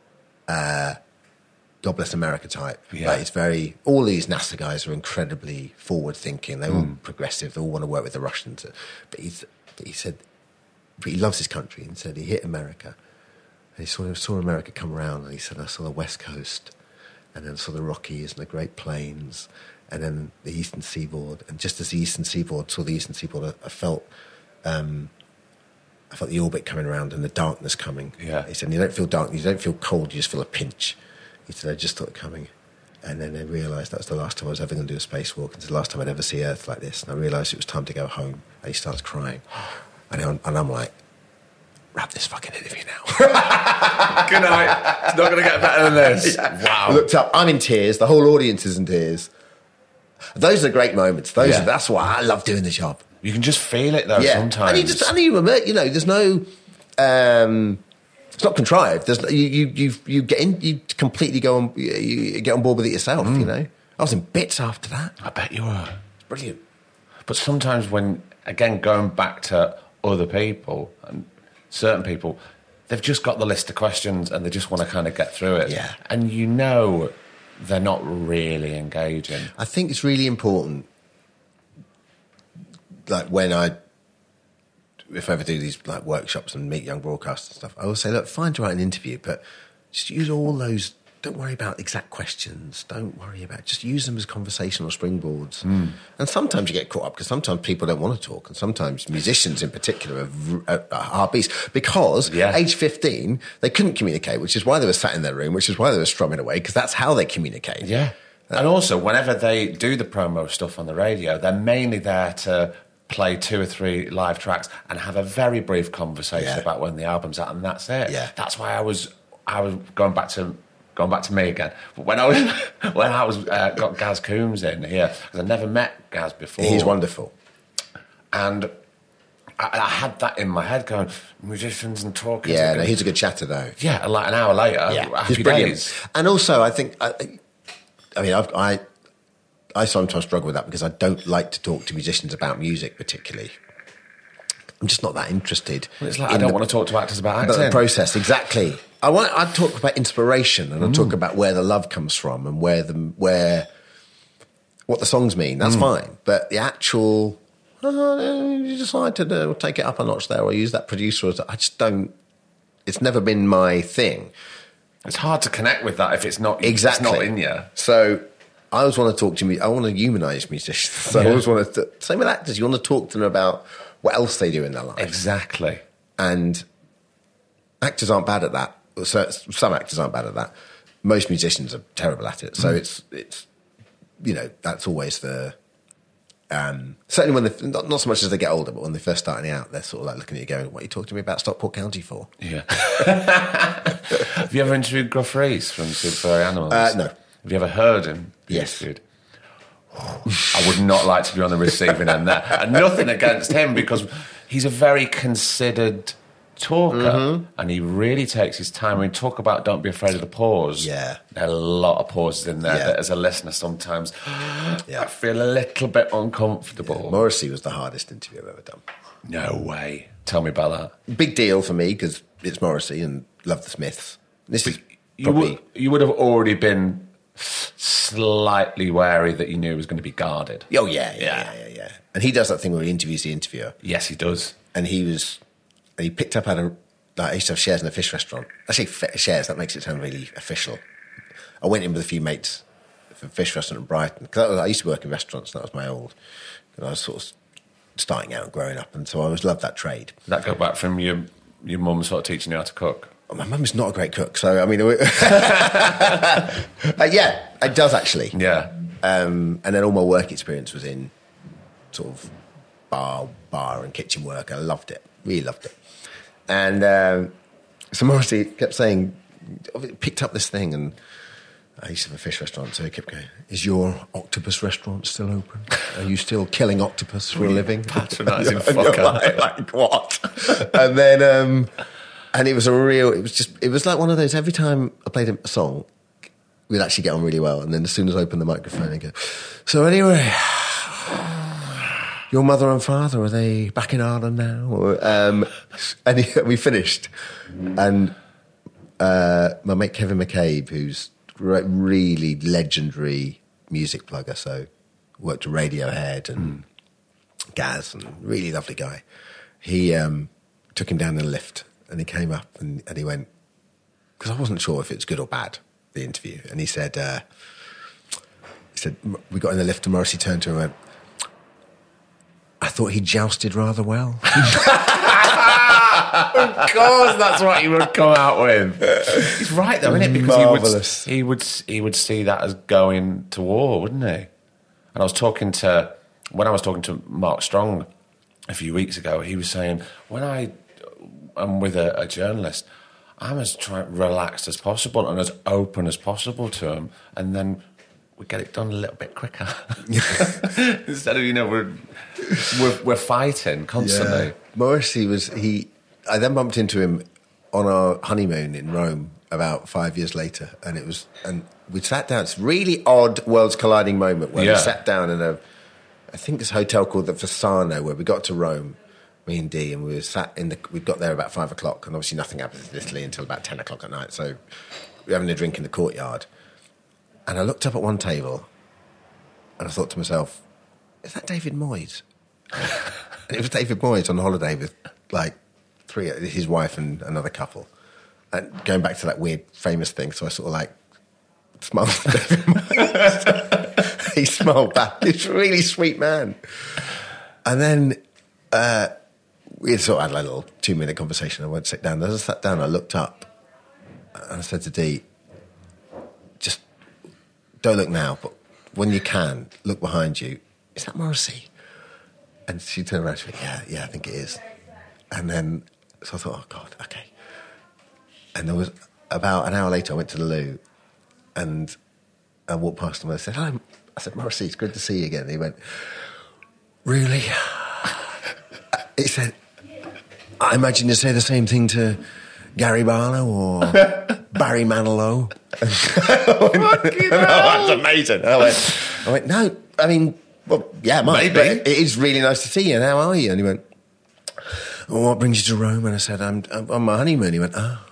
uh, God bless America type. Yeah. Like it's very, all these NASA guys are incredibly forward-thinking. They're all Mm. progressive. They all want to work with the Russians. But, he's, but he said, but he loves his country, and said he hit America. And he saw, saw America come around, and he said, I saw the West Coast, and then I saw the Rockies and the Great Plains, and then the Eastern Seaboard. And just as the Eastern Seaboard saw the Eastern Seaboard, I, I felt... Um, I felt the orbit coming around and the darkness coming. Yeah. He said, you don't feel dark, you don't feel cold, you just feel a pinch. He said, I just thought it coming. And then I realised that was the last time I was ever going to do a spacewalk. It's the last time I'd ever see Earth like this. And I realised it was time to go home. And he starts crying. And I'm, and I'm like, wrap this fucking interview now. Good night. It's not going to get better than this. I Wow. looked up, I'm in tears, the whole audience is in tears. Those are great moments. Those Yeah. are, that's why I love doing the job. You can just feel it though sometimes. And you just, and you admit, you know, there's no, um, it's not contrived. There's you, you, you, you get in, you completely go on, you, you get on board with it yourself. You know, I was in bits after that. I bet you were. Brilliant. But sometimes when, again, going back to other people and certain people, they've just got the list of questions and they just want to kind of get through it. Yeah. And you know they're not really engaging. I think it's really important. Like when I, if I ever do these like workshops and meet young broadcasters and stuff, I always say, look, fine to write an interview, but just use all those. Don't worry about exact questions. Don't worry about. Just use them as conversational springboards. Mm. And sometimes you get caught up because sometimes people don't want to talk, and sometimes musicians in particular are, are hard beasts because Yeah. age fifteen they couldn't communicate, which is why they were sat in their room, which is why they were strumming away because that's how they communicate. Yeah. And also, whenever they do the promo stuff on the radio, they're mainly there to play two or three live tracks and have a very brief conversation Yeah. about when the album's out, and that's it. Yeah. That's why I was I was going back to going back to me again. But when I was when I was uh, got Gaz Coombs in here, because I never met Gaz before. He's wonderful. And I, I had that in my head going, musicians and talking. Yeah, no, he's a good chatter though. Yeah, like an hour later, happy he's brilliant. days. And also, I think, I, I mean, I've, I, I sometimes struggle with that because I don't like to talk to musicians about music particularly. I'm just not that interested. Well, it's like in I don't the- want to talk to actors about But acting. the process, exactly. I want. I talk about inspiration, and I talk about where the love comes from, and where the where what the songs mean. That's mm. fine, but the actual uh, you decide to uh, take it up a notch there, or use that producer. I just don't. It's never been my thing. It's hard to connect with that if it's not exactly it's not in you. So I always want to talk to me. I want to humanise musicians. So yeah. I always want to. Same with actors. You want to talk to them about what else they do in their life. Exactly. And actors aren't bad at that. So some actors aren't bad at that. Most musicians are terrible at it. So mm. it's it's you know that's always the um, certainly when they not, not so much as they get older, but when they're first starting out, they're sort of like looking at you going, "What are you talking to me about Stockport County for?" Yeah. Have you ever interviewed Gruff Rhys from Super Furry Animals? Uh, no. Have you ever heard him? Yes. Interviewed? I would not like to be on the receiving end there, and nothing against him because he's a very considered talker, mm-hmm. and he really takes his time. When we talk about don't be afraid of the pause, yeah, there are a lot of pauses in there yeah. that as a listener sometimes yeah. I feel a little bit uncomfortable. Yeah. Morrissey was the hardest interview I've ever done. No way. Tell me about that. Big deal for me because it's Morrissey and love the Smiths. This but is you probably... would, you would have already been slightly wary that you knew it was going to be guarded. Oh yeah, yeah, yeah, yeah, yeah. And he does that thing where he interviews the interviewer. Yes, he does. And he was... And he picked up at a... Like I used to have shares in a fish restaurant. I say shares, that makes it sound really official. I went in with a few mates for a fish restaurant in Brighton. Because I used to work in restaurants, that was my old... And I was sort of starting out and growing up, and so I always loved that trade. Did that go back from your, your mum sort of teaching you how to cook? Oh, my mum's not a great cook, so I mean... uh, yeah, it does actually. Yeah. Um, and then all my work experience was in sort of bar, bar and kitchen work. I loved it, really loved it. And um, so Morrissey kept saying, picked up this thing, and I used to have a fish restaurant, so he kept going, is your octopus restaurant still open? Are you still killing octopus for a living? Patronising fucker. Like, like, what? And then, um, and it was a real, it was just, it was like one of those, every time I played a song, we'd actually get on really well, and then as soon as I opened the microphone, I'd go, so anyway... Your mother and father, are they back in Ireland now? Or, um, and he, we finished. And uh, my mate Kevin McCabe, who's re- really legendary music plugger, so worked at Radiohead and mm. Gaz, and really lovely guy. He um, took him down in a lift, and he came up and, and he went, because I wasn't sure if it was good or bad, the interview. And he said, uh, he said, we got in the lift and Morrissey turned to him and went, I thought he jousted rather well. Of course, that's what he would come out with. He's right, though, isn't it? Because Marvellous. he would, he would he would see that as going to war, wouldn't he? And I was talking to when I was talking to Mark Strong a few weeks ago. He was saying when I am with a, a journalist, I'm as try, relaxed as possible and as open as possible to him, and then we get it done a little bit quicker. Instead of, you know, we're we're, we're fighting constantly. Yeah. Morrissey was, he, I then bumped into him on our honeymoon in Rome about five years later, and it was, and we sat down, it's a really odd worlds colliding moment where yeah. we sat down in a, I think it's a hotel called the Fasano, where we got to Rome, me and Dee, and we were sat in the, we got there about five o'clock, and obviously nothing happens in Italy until about ten o'clock at night, so we were having a drink in the courtyard. And I looked up at one table and I thought to myself, is that David Moyes? And it was David Moyes on holiday with like three, his wife and another couple. And going back to that weird famous thing, so I sort of like smiled at David Moyes. He smiled back. He's a really sweet man. And then uh, we sort of had like a little two-minute conversation. I went to sit down. As I sat down, I looked up and I said to Dee, just... don't look now, but when you can, look behind you. Is that Morrissey? And she turned around and she went, yeah, yeah, I think it is. And then, so I thought, oh, God, okay. And there was, about an hour later, I went to the loo, and I walked past him and I said, hi. I said, Morrissey, it's good to see you again. And he went, really? He said, I imagine you say the same thing to Gary Barlow or Barry Manilow. Fucking hell. That's amazing. I went, I went, no, I mean, well, yeah, mate, but it is really nice to see you. And how are you? And he went, well, what brings you to Rome? And I said, I'm, I'm on my honeymoon. He went, oh,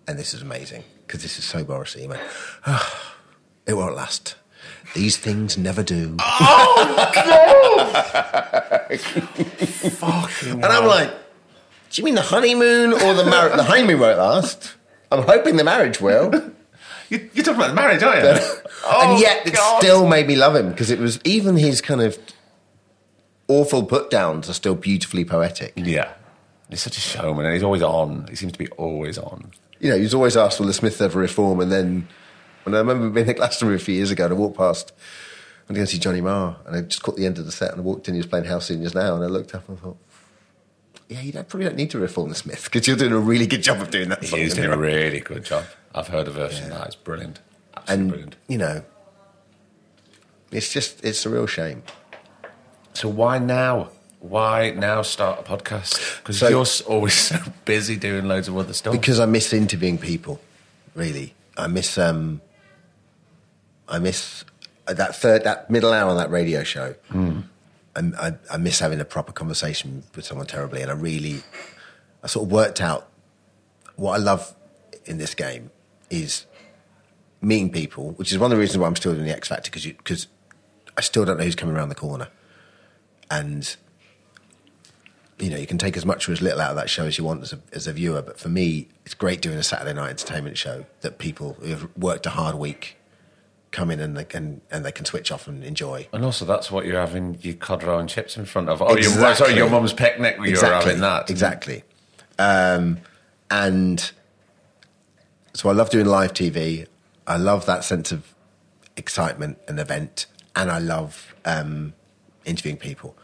and this is amazing, because this is so Morrissey. He went, oh, it won't last. These things never do. Oh, God! Fucking And I'm like, do you mean the honeymoon or the marriage? The honeymoon won't last. I'm hoping the marriage will. You, you're talking about the marriage, aren't you? Oh, and yet it God. still made me love him, because it was, even his kind of awful put-downs are still beautifully poetic. Yeah. He's such a showman, and he's always on. He seems to be always on. You know, he was always asked, will the Smiths ever reform? And then, when I remember being at Glastonbury a few years ago, and I walked past, I went to go see Johnny Marr, and I just caught the end of the set, and I walked in, he was playing How Soon Is Now, and I looked up and I thought, yeah, you don't, probably don't need to reform the Smiths, because you're doing a really good job of doing that. He is doing a really good job. I've heard a version yeah. of that. It's brilliant. Absolutely and, brilliant. You know, it's just, it's a real shame. So why now? Why now start a podcast? Because so, you're always so busy doing loads of other stuff. Because I miss interviewing people, really. I miss, um, I miss that third, that middle hour on that radio show. Mm. I, I, I miss having a proper conversation with someone terribly, and I really, I sort of worked out what I love in this game is meeting people, which is one of the reasons why I'm still doing the X Factor, because because I still don't know who's coming around the corner, and you know, you can take as much or as little out of that show as you want as a, as a viewer. But for me, it's great doing a Saturday night entertainment show that people who have worked a hard week come in and they can and they can switch off and enjoy. And also, that's what you're having your cod roe and chips in front of. Oh, exactly. your, sorry, your mum's picnic. You're exactly. having that. Exactly. Um, and so I love doing live T V. I love that sense of excitement and event, and I love um, interviewing people.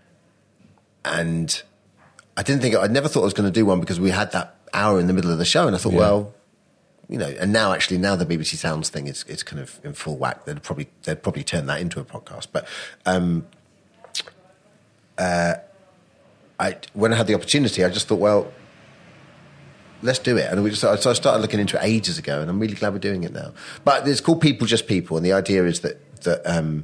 And I didn't think, I never thought I was going to do one, because we had that hour in the middle of the show, and I thought, yeah. well, you know, and now actually, now the B B C Sounds thing is, is kind of in full whack. They'd probably, they'd probably turn that into a podcast. But um, uh, I, when I had the opportunity, I just thought, well, let's do it. And we just, so I started looking into it ages ago, and I'm really glad we're doing it now. But it's called People Just People, and the idea is that, that um,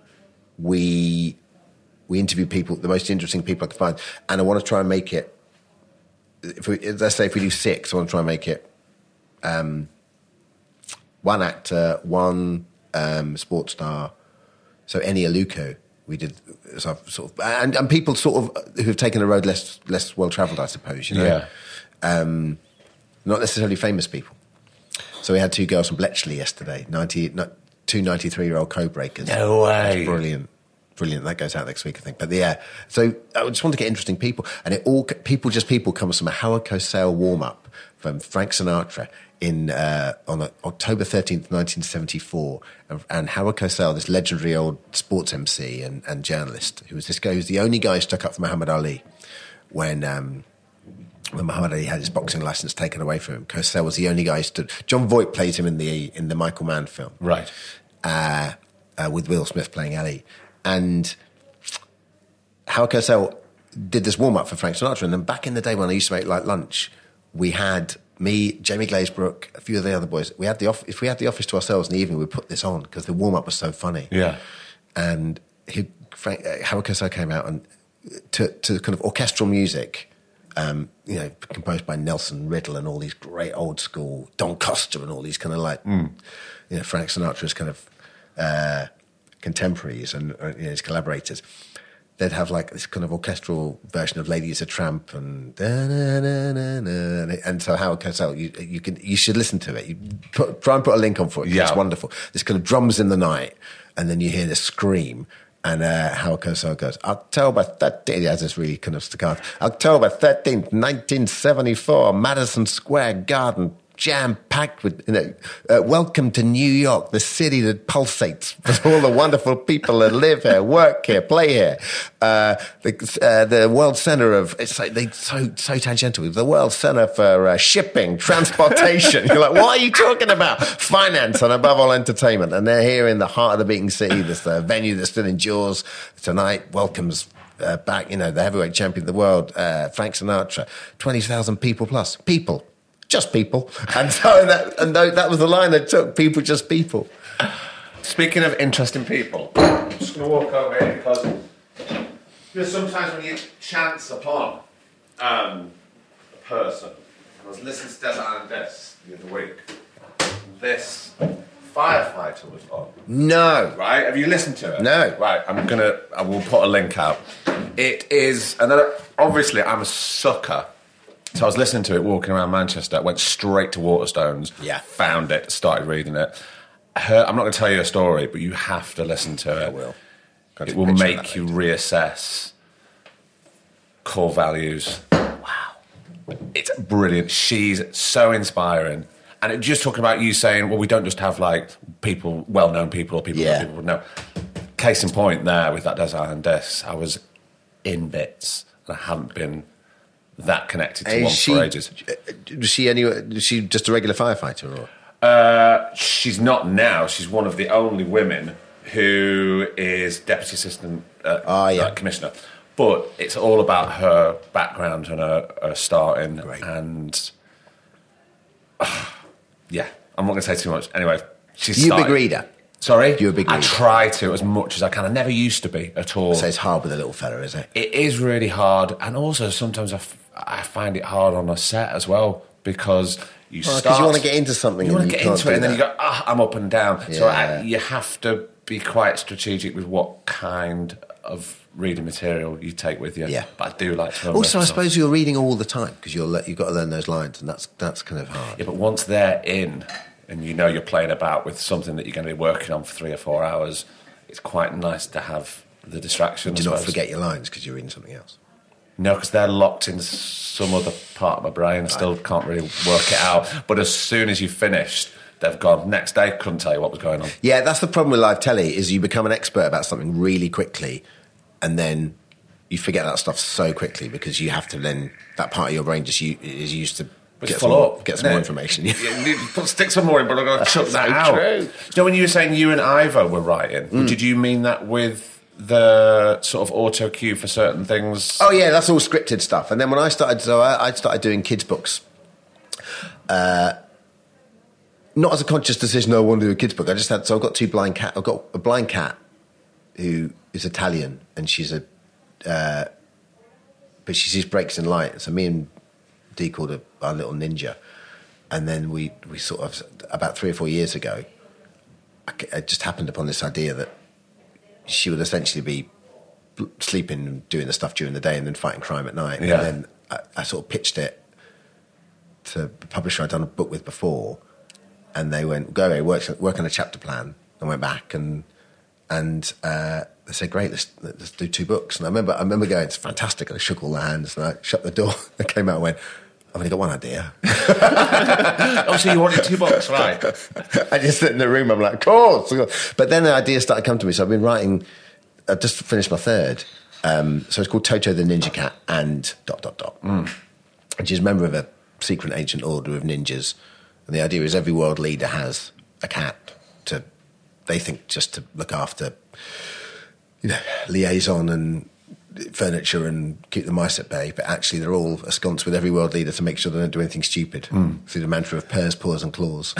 we... We interview people, the most interesting people I can find, and I want to try and make it. If we, let's say if we do six, I want to try and make it um, one actor, one um, sports star. So Eni Aluko, we did so sort of, and, and people sort of who have taken a road less less well travelled, I suppose. You know, yeah. um, not necessarily famous people. So we had two girls from Bletchley yesterday, ninety, two ninety-three-year-old co-breakers. No way, that's brilliant. Brilliant. That goes out next week, I think. But yeah, so I just want to get interesting people. And it all, People Just People comes from a Howard Cosell warm-up from Frank Sinatra in uh, on uh, October thirteenth, nineteen seventy-four. And, and Howard Cosell, this legendary old sports M C and, and journalist, who was this guy who's the only guy who stuck up for Muhammad Ali when... Um, when Muhammad Ali had his boxing license taken away from him. Cosell was the only guy who stood... John Voight played him in the in the Michael Mann film. Right. Uh, uh, with Will Smith playing Ali. And Howard Cosell did this warm-up for Frank Sinatra. And then back in the day when I used to make Like Lunch, we had me, Jamie Glazebrook, a few of the other boys. We had the off- If we had the office to ourselves in the evening, we'd put this on because the warm-up was so funny. Yeah. And he, Frank, uh, Howard Cosell came out and to, to kind of orchestral music, um, you know, composed by Nelson Riddle and all these great old school, Don Costa and all these kind of like, mm. you know, Frank Sinatra's kind of... Uh, contemporaries and uh, you know, his collaborators, they'd have like this kind of orchestral version of "Lady Is a Tramp" and da, da, da, da, da, and so Howard Cosell, you you can you should listen to it. You put, try and put a link on for it. Yeah. It's wonderful. This kind of drums in the night, and then you hear this scream, and uh, Howard Cosell goes, "October thirteenth." He has this really kind of staccato. October thirteenth, nineteen seventy-four, Madison Square Garden. Jam-packed with, you know, uh, welcome to New York, the city that pulsates with all the wonderful people that live here, work here, play here. Uh, the, uh, the world center of, it's like, they so, so tangential, the world center for uh, shipping, transportation. You're like, what are you talking about? Finance and above all entertainment. And they're here in the heart of the beating city. This the venue that still endures tonight, welcomes uh, back, you know, the heavyweight champion of the world, uh, Frank Sinatra, twenty thousand people plus. People. Just people. And so that, and that was the line that took, people, just people. Speaking of interesting people, I'm just going to walk over here because, because sometimes when you chance upon um, a person, I was listening to Desert Island Discs the other week. This firefighter was on. No. Right? Have you listened to it? No. Right, I'm gonna, I will put a link out. It is, and then obviously I'm a sucker. So I was listening to it walking around Manchester, went straight to Waterstones, Yeah. found it, started reading it. Her, I'm not going to tell you a story, but you have to listen to it. I will. Got It a will picture of make that you later. reassess core values. Wow. It's brilliant. She's so inspiring. And it, just talking about you saying, well, we don't just have like people, well-known people or people Yeah. that people would know. Case in point there with that Desert Island Discs, I was in bits and I haven't been that connected to Is one she, for ages. Was she any? Was she just a regular firefighter, or? Uh, she's not now. She's one of the only women who is deputy assistant uh, Ah, yeah. uh, commissioner. But it's all about her background and her, her starting. Great. And uh, yeah, I'm not going to say too much. Anyway, she's You a big started- reader? Sorry, You a big I reader? try to as much as I can. I never used to be at all. So it's hard with a little fella, is it? It is really hard, and also sometimes I, f- I find it hard on a set as well because you Well, 'cause start. you wanna get into something You and want to you get can't into it, do and then that. you go, ah, I'm up and down. So I, Yeah. you have to be quite strategic with what kind of reading material you take with you. Yeah. But I do like to. know Also, I myself. suppose you're reading all the time because you're le- you've got to learn those lines, and that's that's kind of hard. Yeah, but once they're in, and you know you're playing about with something that you're going to be working on for three or four hours, it's quite nice to have the distraction. Do I not suppose. forget your lines because you're reading something else. No, because they're locked in some other part of my brain. I still can't really work it out. But as soon as you've finished, they've gone. Next day, couldn't tell you what was going on. Yeah, that's the problem with live telly is you become an expert about something really quickly, and then you forget that stuff so quickly because you have to then that part of your brain just u- is used to It's get full some, more, up. get some isn't more it? information. Yeah, you need to put, stick some more in, but I'm going to chuck that so out. true. You know, when you were saying you and Ivo were writing, Mm. did you mean that with the sort of auto cue for certain things? Oh yeah, that's all scripted stuff. And then when I started, so I, I started doing kids' books. Uh, not as a conscious decision. I wanted to do a kids' book. I just had. So I've got two blind cat. I've got a blind cat who is Italian, and she's a. Uh, but she sees breaks in light. So me and Dee called her our little ninja, and then we we sort of about three or four years ago, I, I just happened upon this idea that she would essentially be sleeping and doing the stuff during the day and then fighting crime at night. Yeah. And then I, I sort of pitched it to the publisher I'd done a book with before, and they went, go away, work, work on a chapter plan. I went back and and uh, they said, great, let's, let's do two books. And I remember I remember going, it's fantastic. And I shook all their hands and I shut the door. I came out and went, I've only got one idea. Oh, so you wanted two books, right? I just sit in the room, I'm like, of course. But then the ideas started coming to me. So I've been writing, I've just finished my third. Um, so it's called Toto the Ninja Cat and dot, dot, dot. Mm. And she's a member of a secret ancient order of ninjas. And the idea is every world leader has a cat to, they think just to look after, you know, liaison and furniture and keep the mice at bay, but actually they're all ensconced with every world leader to make sure they don't do anything stupid mm. through the mantra of purrs, paws and claws.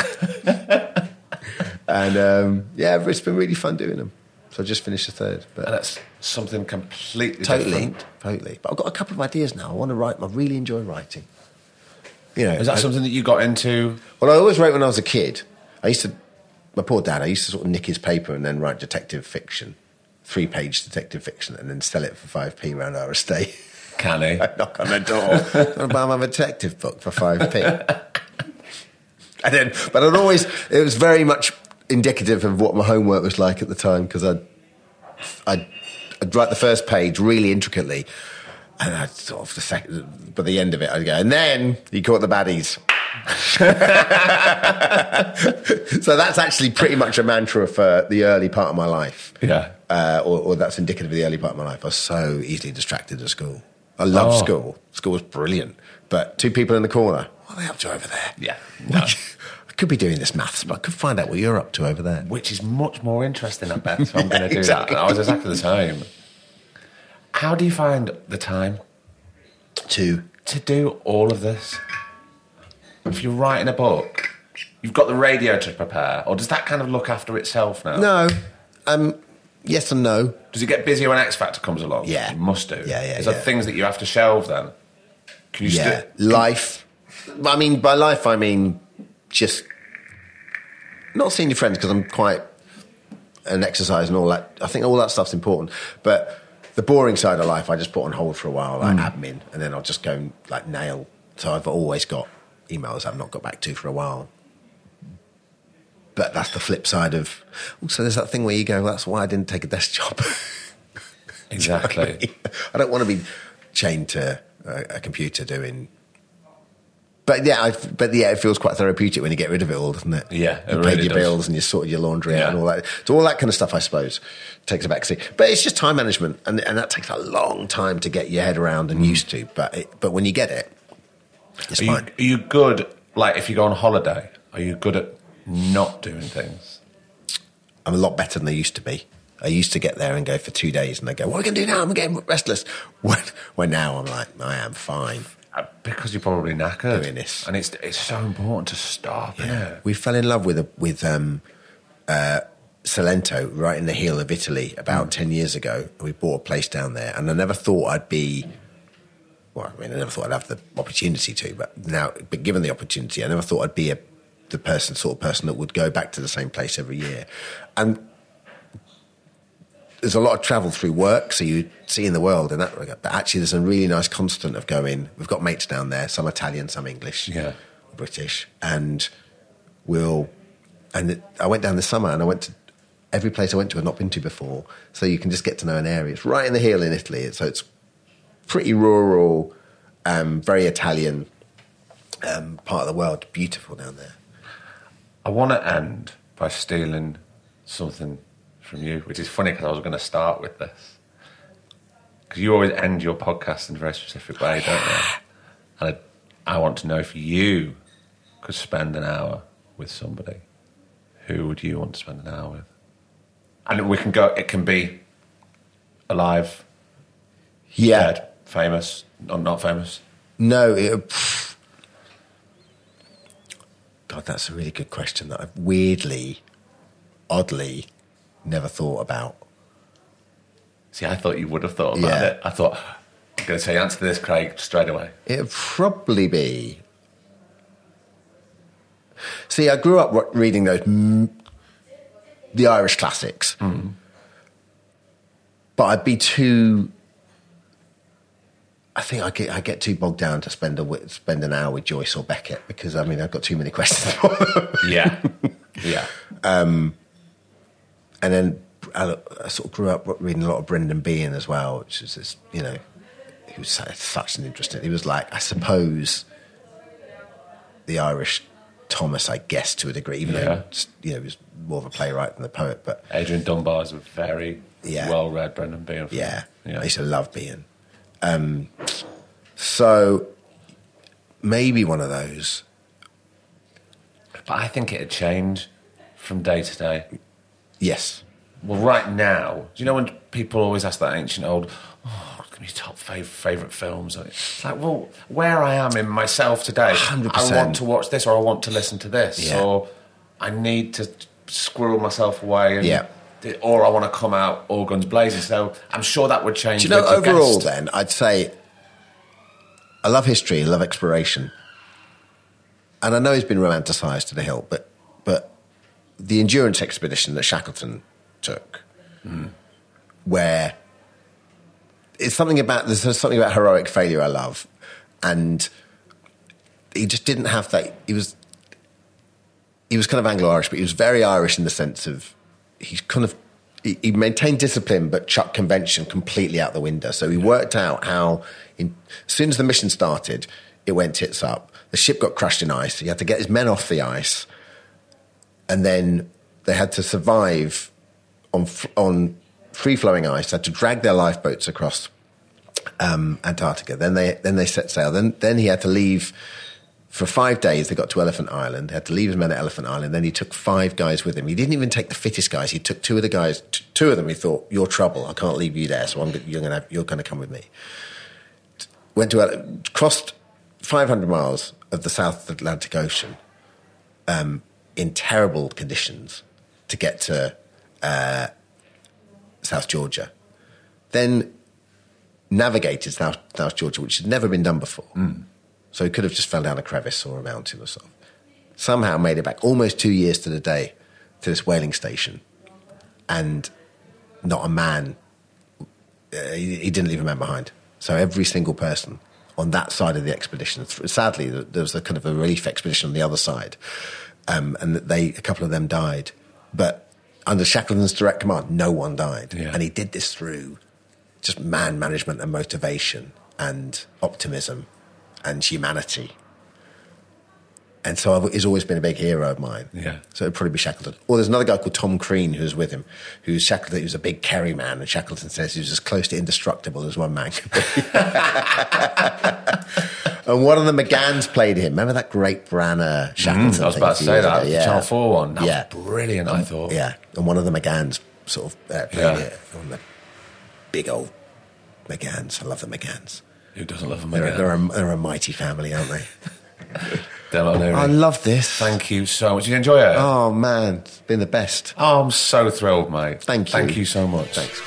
And um, yeah, it's been really fun doing them. So I just finished the third. But And that's something completely totally, different. totally. But I've got a couple of ideas now. I want to write. I really enjoy writing. You know, Is that I, something that you got into? Well, I always wrote when I was a kid. I used to, my poor dad, I used to sort of nick his paper and then write detective fiction, three-page detective fiction, and then sell it for five p round our estate. Can he? I knock on the door. I'm going to buy my detective book for five p. And then, but I'd always, it was very much indicative of what my homework was like at the time, because I'd, I'd, I'd write the first page really intricately, and I'd sort of, the second, by the end of it, I'd go, and then you caught the baddies. So that's actually pretty much a mantra for the early part of my life. Yeah. Uh, or, or that's indicative of the early part of my life. I was so easily distracted at school. I loved Oh. school. School was brilliant. But two people in the corner, what are they up to over there? Yeah. No. I could be doing this maths, but I could find out what you're up to over there. Which is much more interesting, I bet, so I'm going to do Exactly. that. I was exactly the same. How do you find the time To to do all of this? If you're writing a book, you've got the radio to prepare, or does that kind of look after itself now? no, um, yes and no. Does it get busier when X Factor comes along? Yeah. It must do. Yeah, yeah, Is there yeah. things that you have to shelve then? Can you Yeah, still... life. I mean, by life I mean just not seeing your friends because I'm quite an exercise and all that. I think all that stuff's important, but the boring side of life I just put on hold for a while, like mm. admin, and then I'll just go and like nail. So I've always got emails I've not got back to for a while. But that's the flip side of. Also, there's that thing where you go, well, "That's why I didn't take a desk job." Exactly. I, mean? I don't want to be chained to a, a computer doing. But yeah, I, but yeah, it feels quite therapeutic when you get rid of it all, doesn't it? Yeah, it you really paid your does. bills and you sorted your laundry Yeah. out and all that. So all that kind of stuff, I suppose, takes a backseat. But it's just time management, and and that takes a long time to get your head around and used to. But it, but when you get it, it's Are you, fine. are you good? Like, if you go on holiday, are you good at not doing things? I'm a lot better than I used to be. I used to get there and go for two days, and they go, "What are we going to do now? I'm getting restless." When, when now I'm like, I am fine. Uh, Because you're probably knackered. Doing this. And it's it's so important to stop, yeah. We fell in love with a, with um, uh, Salento right in the heel of Italy about Mm. ten years ago. We bought a place down there, and I never thought I'd be. Well, I mean, I never thought I'd have the opportunity to, but now, but given the opportunity, I never thought I'd be a the person sort of person that would go back to the same place every year. And there's a lot of travel through work, so you see in the world in that regard. But actually, there's a really nice constant of going. We've got mates down there, some Italian, some English, Yeah. British, and we'll. And it, I went down this summer, and I went to every place I went to I'd not been to before. So you can just get to know an area. It's right in the heel in Italy, so it's pretty rural, um, very Italian um, part of the world. Beautiful down there. I want to end by stealing something from you, which is funny because I was going to start with this. Because you always end your podcast in a very specific way, don't you? And I, I want to know if you could spend an hour with somebody, who would you want to spend an hour with? And we can go, it can be alive, Yeah. dead, famous, or not famous. No, it, pff. God, that's a really good question that I've weirdly, oddly, never thought about. See, I thought you would have thought about Yeah. it. I thought, I'm going to say answer this, Craig, straight away. It'd probably be. See, I grew up wa- reading those mm, the Irish classics, Mm. but I'd be too. I think I get I get too bogged down to spend a wi- spend an hour with Joyce or Beckett because I mean I've got too many questions for them. Yeah, yeah. And then I, I sort of grew up reading a lot of Brendan Behan as well, which is this, you know, he was such- such an interesting. He was like, I suppose, the Irish Thomas, I guess, to a degree, even Yeah. though, you know, he was more of a playwright than a poet. But Adrian Dunbar is a very Yeah. well-read Brendan Behan fan. yeah, yeah. I used to love Behan. Um, so maybe one of those. But I think it'd change from day to day. Yes. Well, right now, do you know when people always ask that ancient old, oh, what can be your top fav- favourite films? It's like, well, where I am in myself today, one hundred percent. I want to watch this or I want to listen to this. Yeah. Or I need to squirrel myself away. And, Yeah. Or I want to come out all guns blazing. So I'm sure that would change. Do you know, with your overall guest. then, I'd say I love history, I love exploration. And I know he's been romanticised to the hilt, but but the endurance expedition that Shackleton took, Mm. where it's something about, there's something about heroic failure I love. And he just didn't have that, he was, he was kind of Anglo-Irish, but he was very Irish in the sense of, he's kind of, he, he maintained discipline but chucked convention completely out the window. So he worked out how, in, as soon as the mission started, it went tits up. The ship got crushed in ice. He had to get his men off the ice. And then they had to survive on f- on free-flowing ice. They had to drag their lifeboats across um, Antarctica. Then they then they set sail. Then then he had to leave for five days. They got to Elephant Island. He had to leave his men at Elephant Island. Then he took five guys with him. He didn't even take the fittest guys. He took two of the guys. T- two of them. He thought, "You're trouble. I can't leave you there. So I'm, you're going to you're going to come with me." Went to Ele- crossed five hundred miles of the South Atlantic Ocean um, in terrible conditions to get to uh, South Georgia. Then navigated South, South Georgia, which had never been done before. Mm. So he could have just fell down a crevice or a mountain or something. somehow made it back almost two years to the day to this whaling station. And not a man, uh, he, he didn't leave a man behind. So every single person on that side of the expedition, sadly, there was a kind of a relief expedition on the other side, um, and they a couple of them died. But under Shackleton's direct command, no one died. Yeah. And he did this through just man management and motivation and optimism and humanity. And so I've, he's always been a big hero of mine. Yeah. So it'd probably be Shackleton. Or there's another guy called Tom Crean who was with him, who's Shackleton, who's a big Kerry man, and Shackleton says he was as close to indestructible as one man could be. And one of the McGanns played him. Remember that great Branagh Shackleton? Mm, I was about to say that. Ago? The Yeah. Channel four one. That Yeah. was brilliant, I thought. Yeah. And one of the McGanns sort of uh, played Yeah. it. One of the big old McGanns. I love the McGanns. Who doesn't love them They're, again? they're, a, they're a mighty family, aren't they? Dermot O'Leary. I love this. Thank you so much. Did you enjoy it? Oh, man. It's been the best. Oh, I'm so thrilled, mate. Thank you. Thank you so much. Thanks.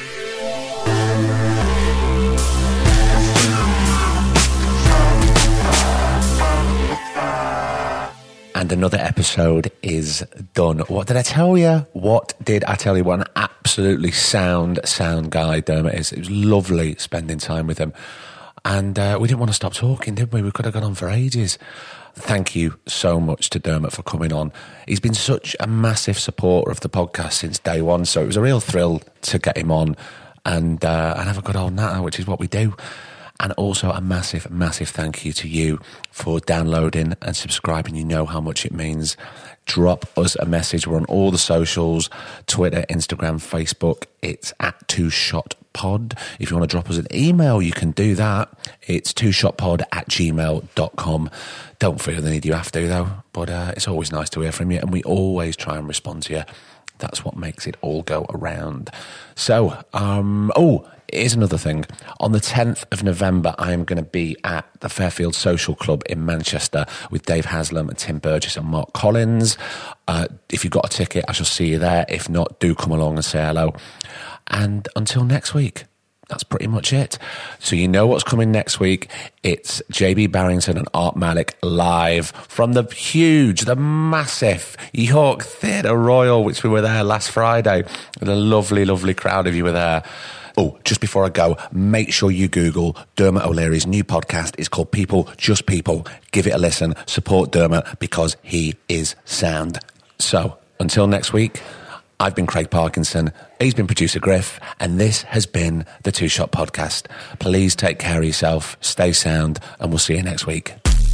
And another episode is done. What did I tell you? What did I tell you? What an absolutely sound, sound guy Dermot is. It was lovely spending time with him. And uh, we didn't want to stop talking, did we? We could have gone on for ages. Thank you so much to Dermot for coming on. He's been such a massive supporter of the podcast since day one, so it was a real thrill to get him on and, uh, and have a good old natter, which is what we do. And also a massive, massive thank you to you for downloading and subscribing. You know how much it means. Drop us a message. We're on all the socials, Twitter, Instagram, Facebook. It's at Two Shot Pod. If you want to drop us an email, you can do that. It's two shot pod at gmail dot com. Don't feel the need you have to, though. But uh, it's always nice to hear from you. And we always try and respond to you. That's what makes it all go around. So, um, oh, here's another thing. On the tenth of November, I am going to be at the Fairfield Social Club in Manchester with Dave Haslam and Tim Burgess and Mark Collins. Uh, if you've got a ticket, I shall see you there. If not, do come along and say hello. And until next week, that's pretty much it. So you know what's coming next week. It's J B Barrington and Art Malik live from the huge, the massive York Theatre Royal, which we were there last Friday. And a lovely, lovely crowd of you were there. Oh, just before I go, make sure you Google Dermot O'Leary's new podcast. It's called People, Just People. Give it a listen. Support Dermot because he is sound. So until next week, I've been Craig Parkinson, he's been producer Griff, and this has been the Two Shot Podcast. Please take care of yourself, stay sound, and we'll see you next week.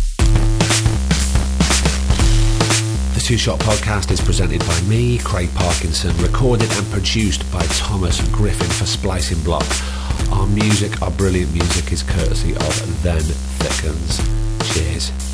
The Two Shot Podcast is presented by me, Craig Parkinson, recorded and produced by Thomas Griffin for Splicing Block. Our music, our brilliant music, is courtesy of Then Thickens. Cheers.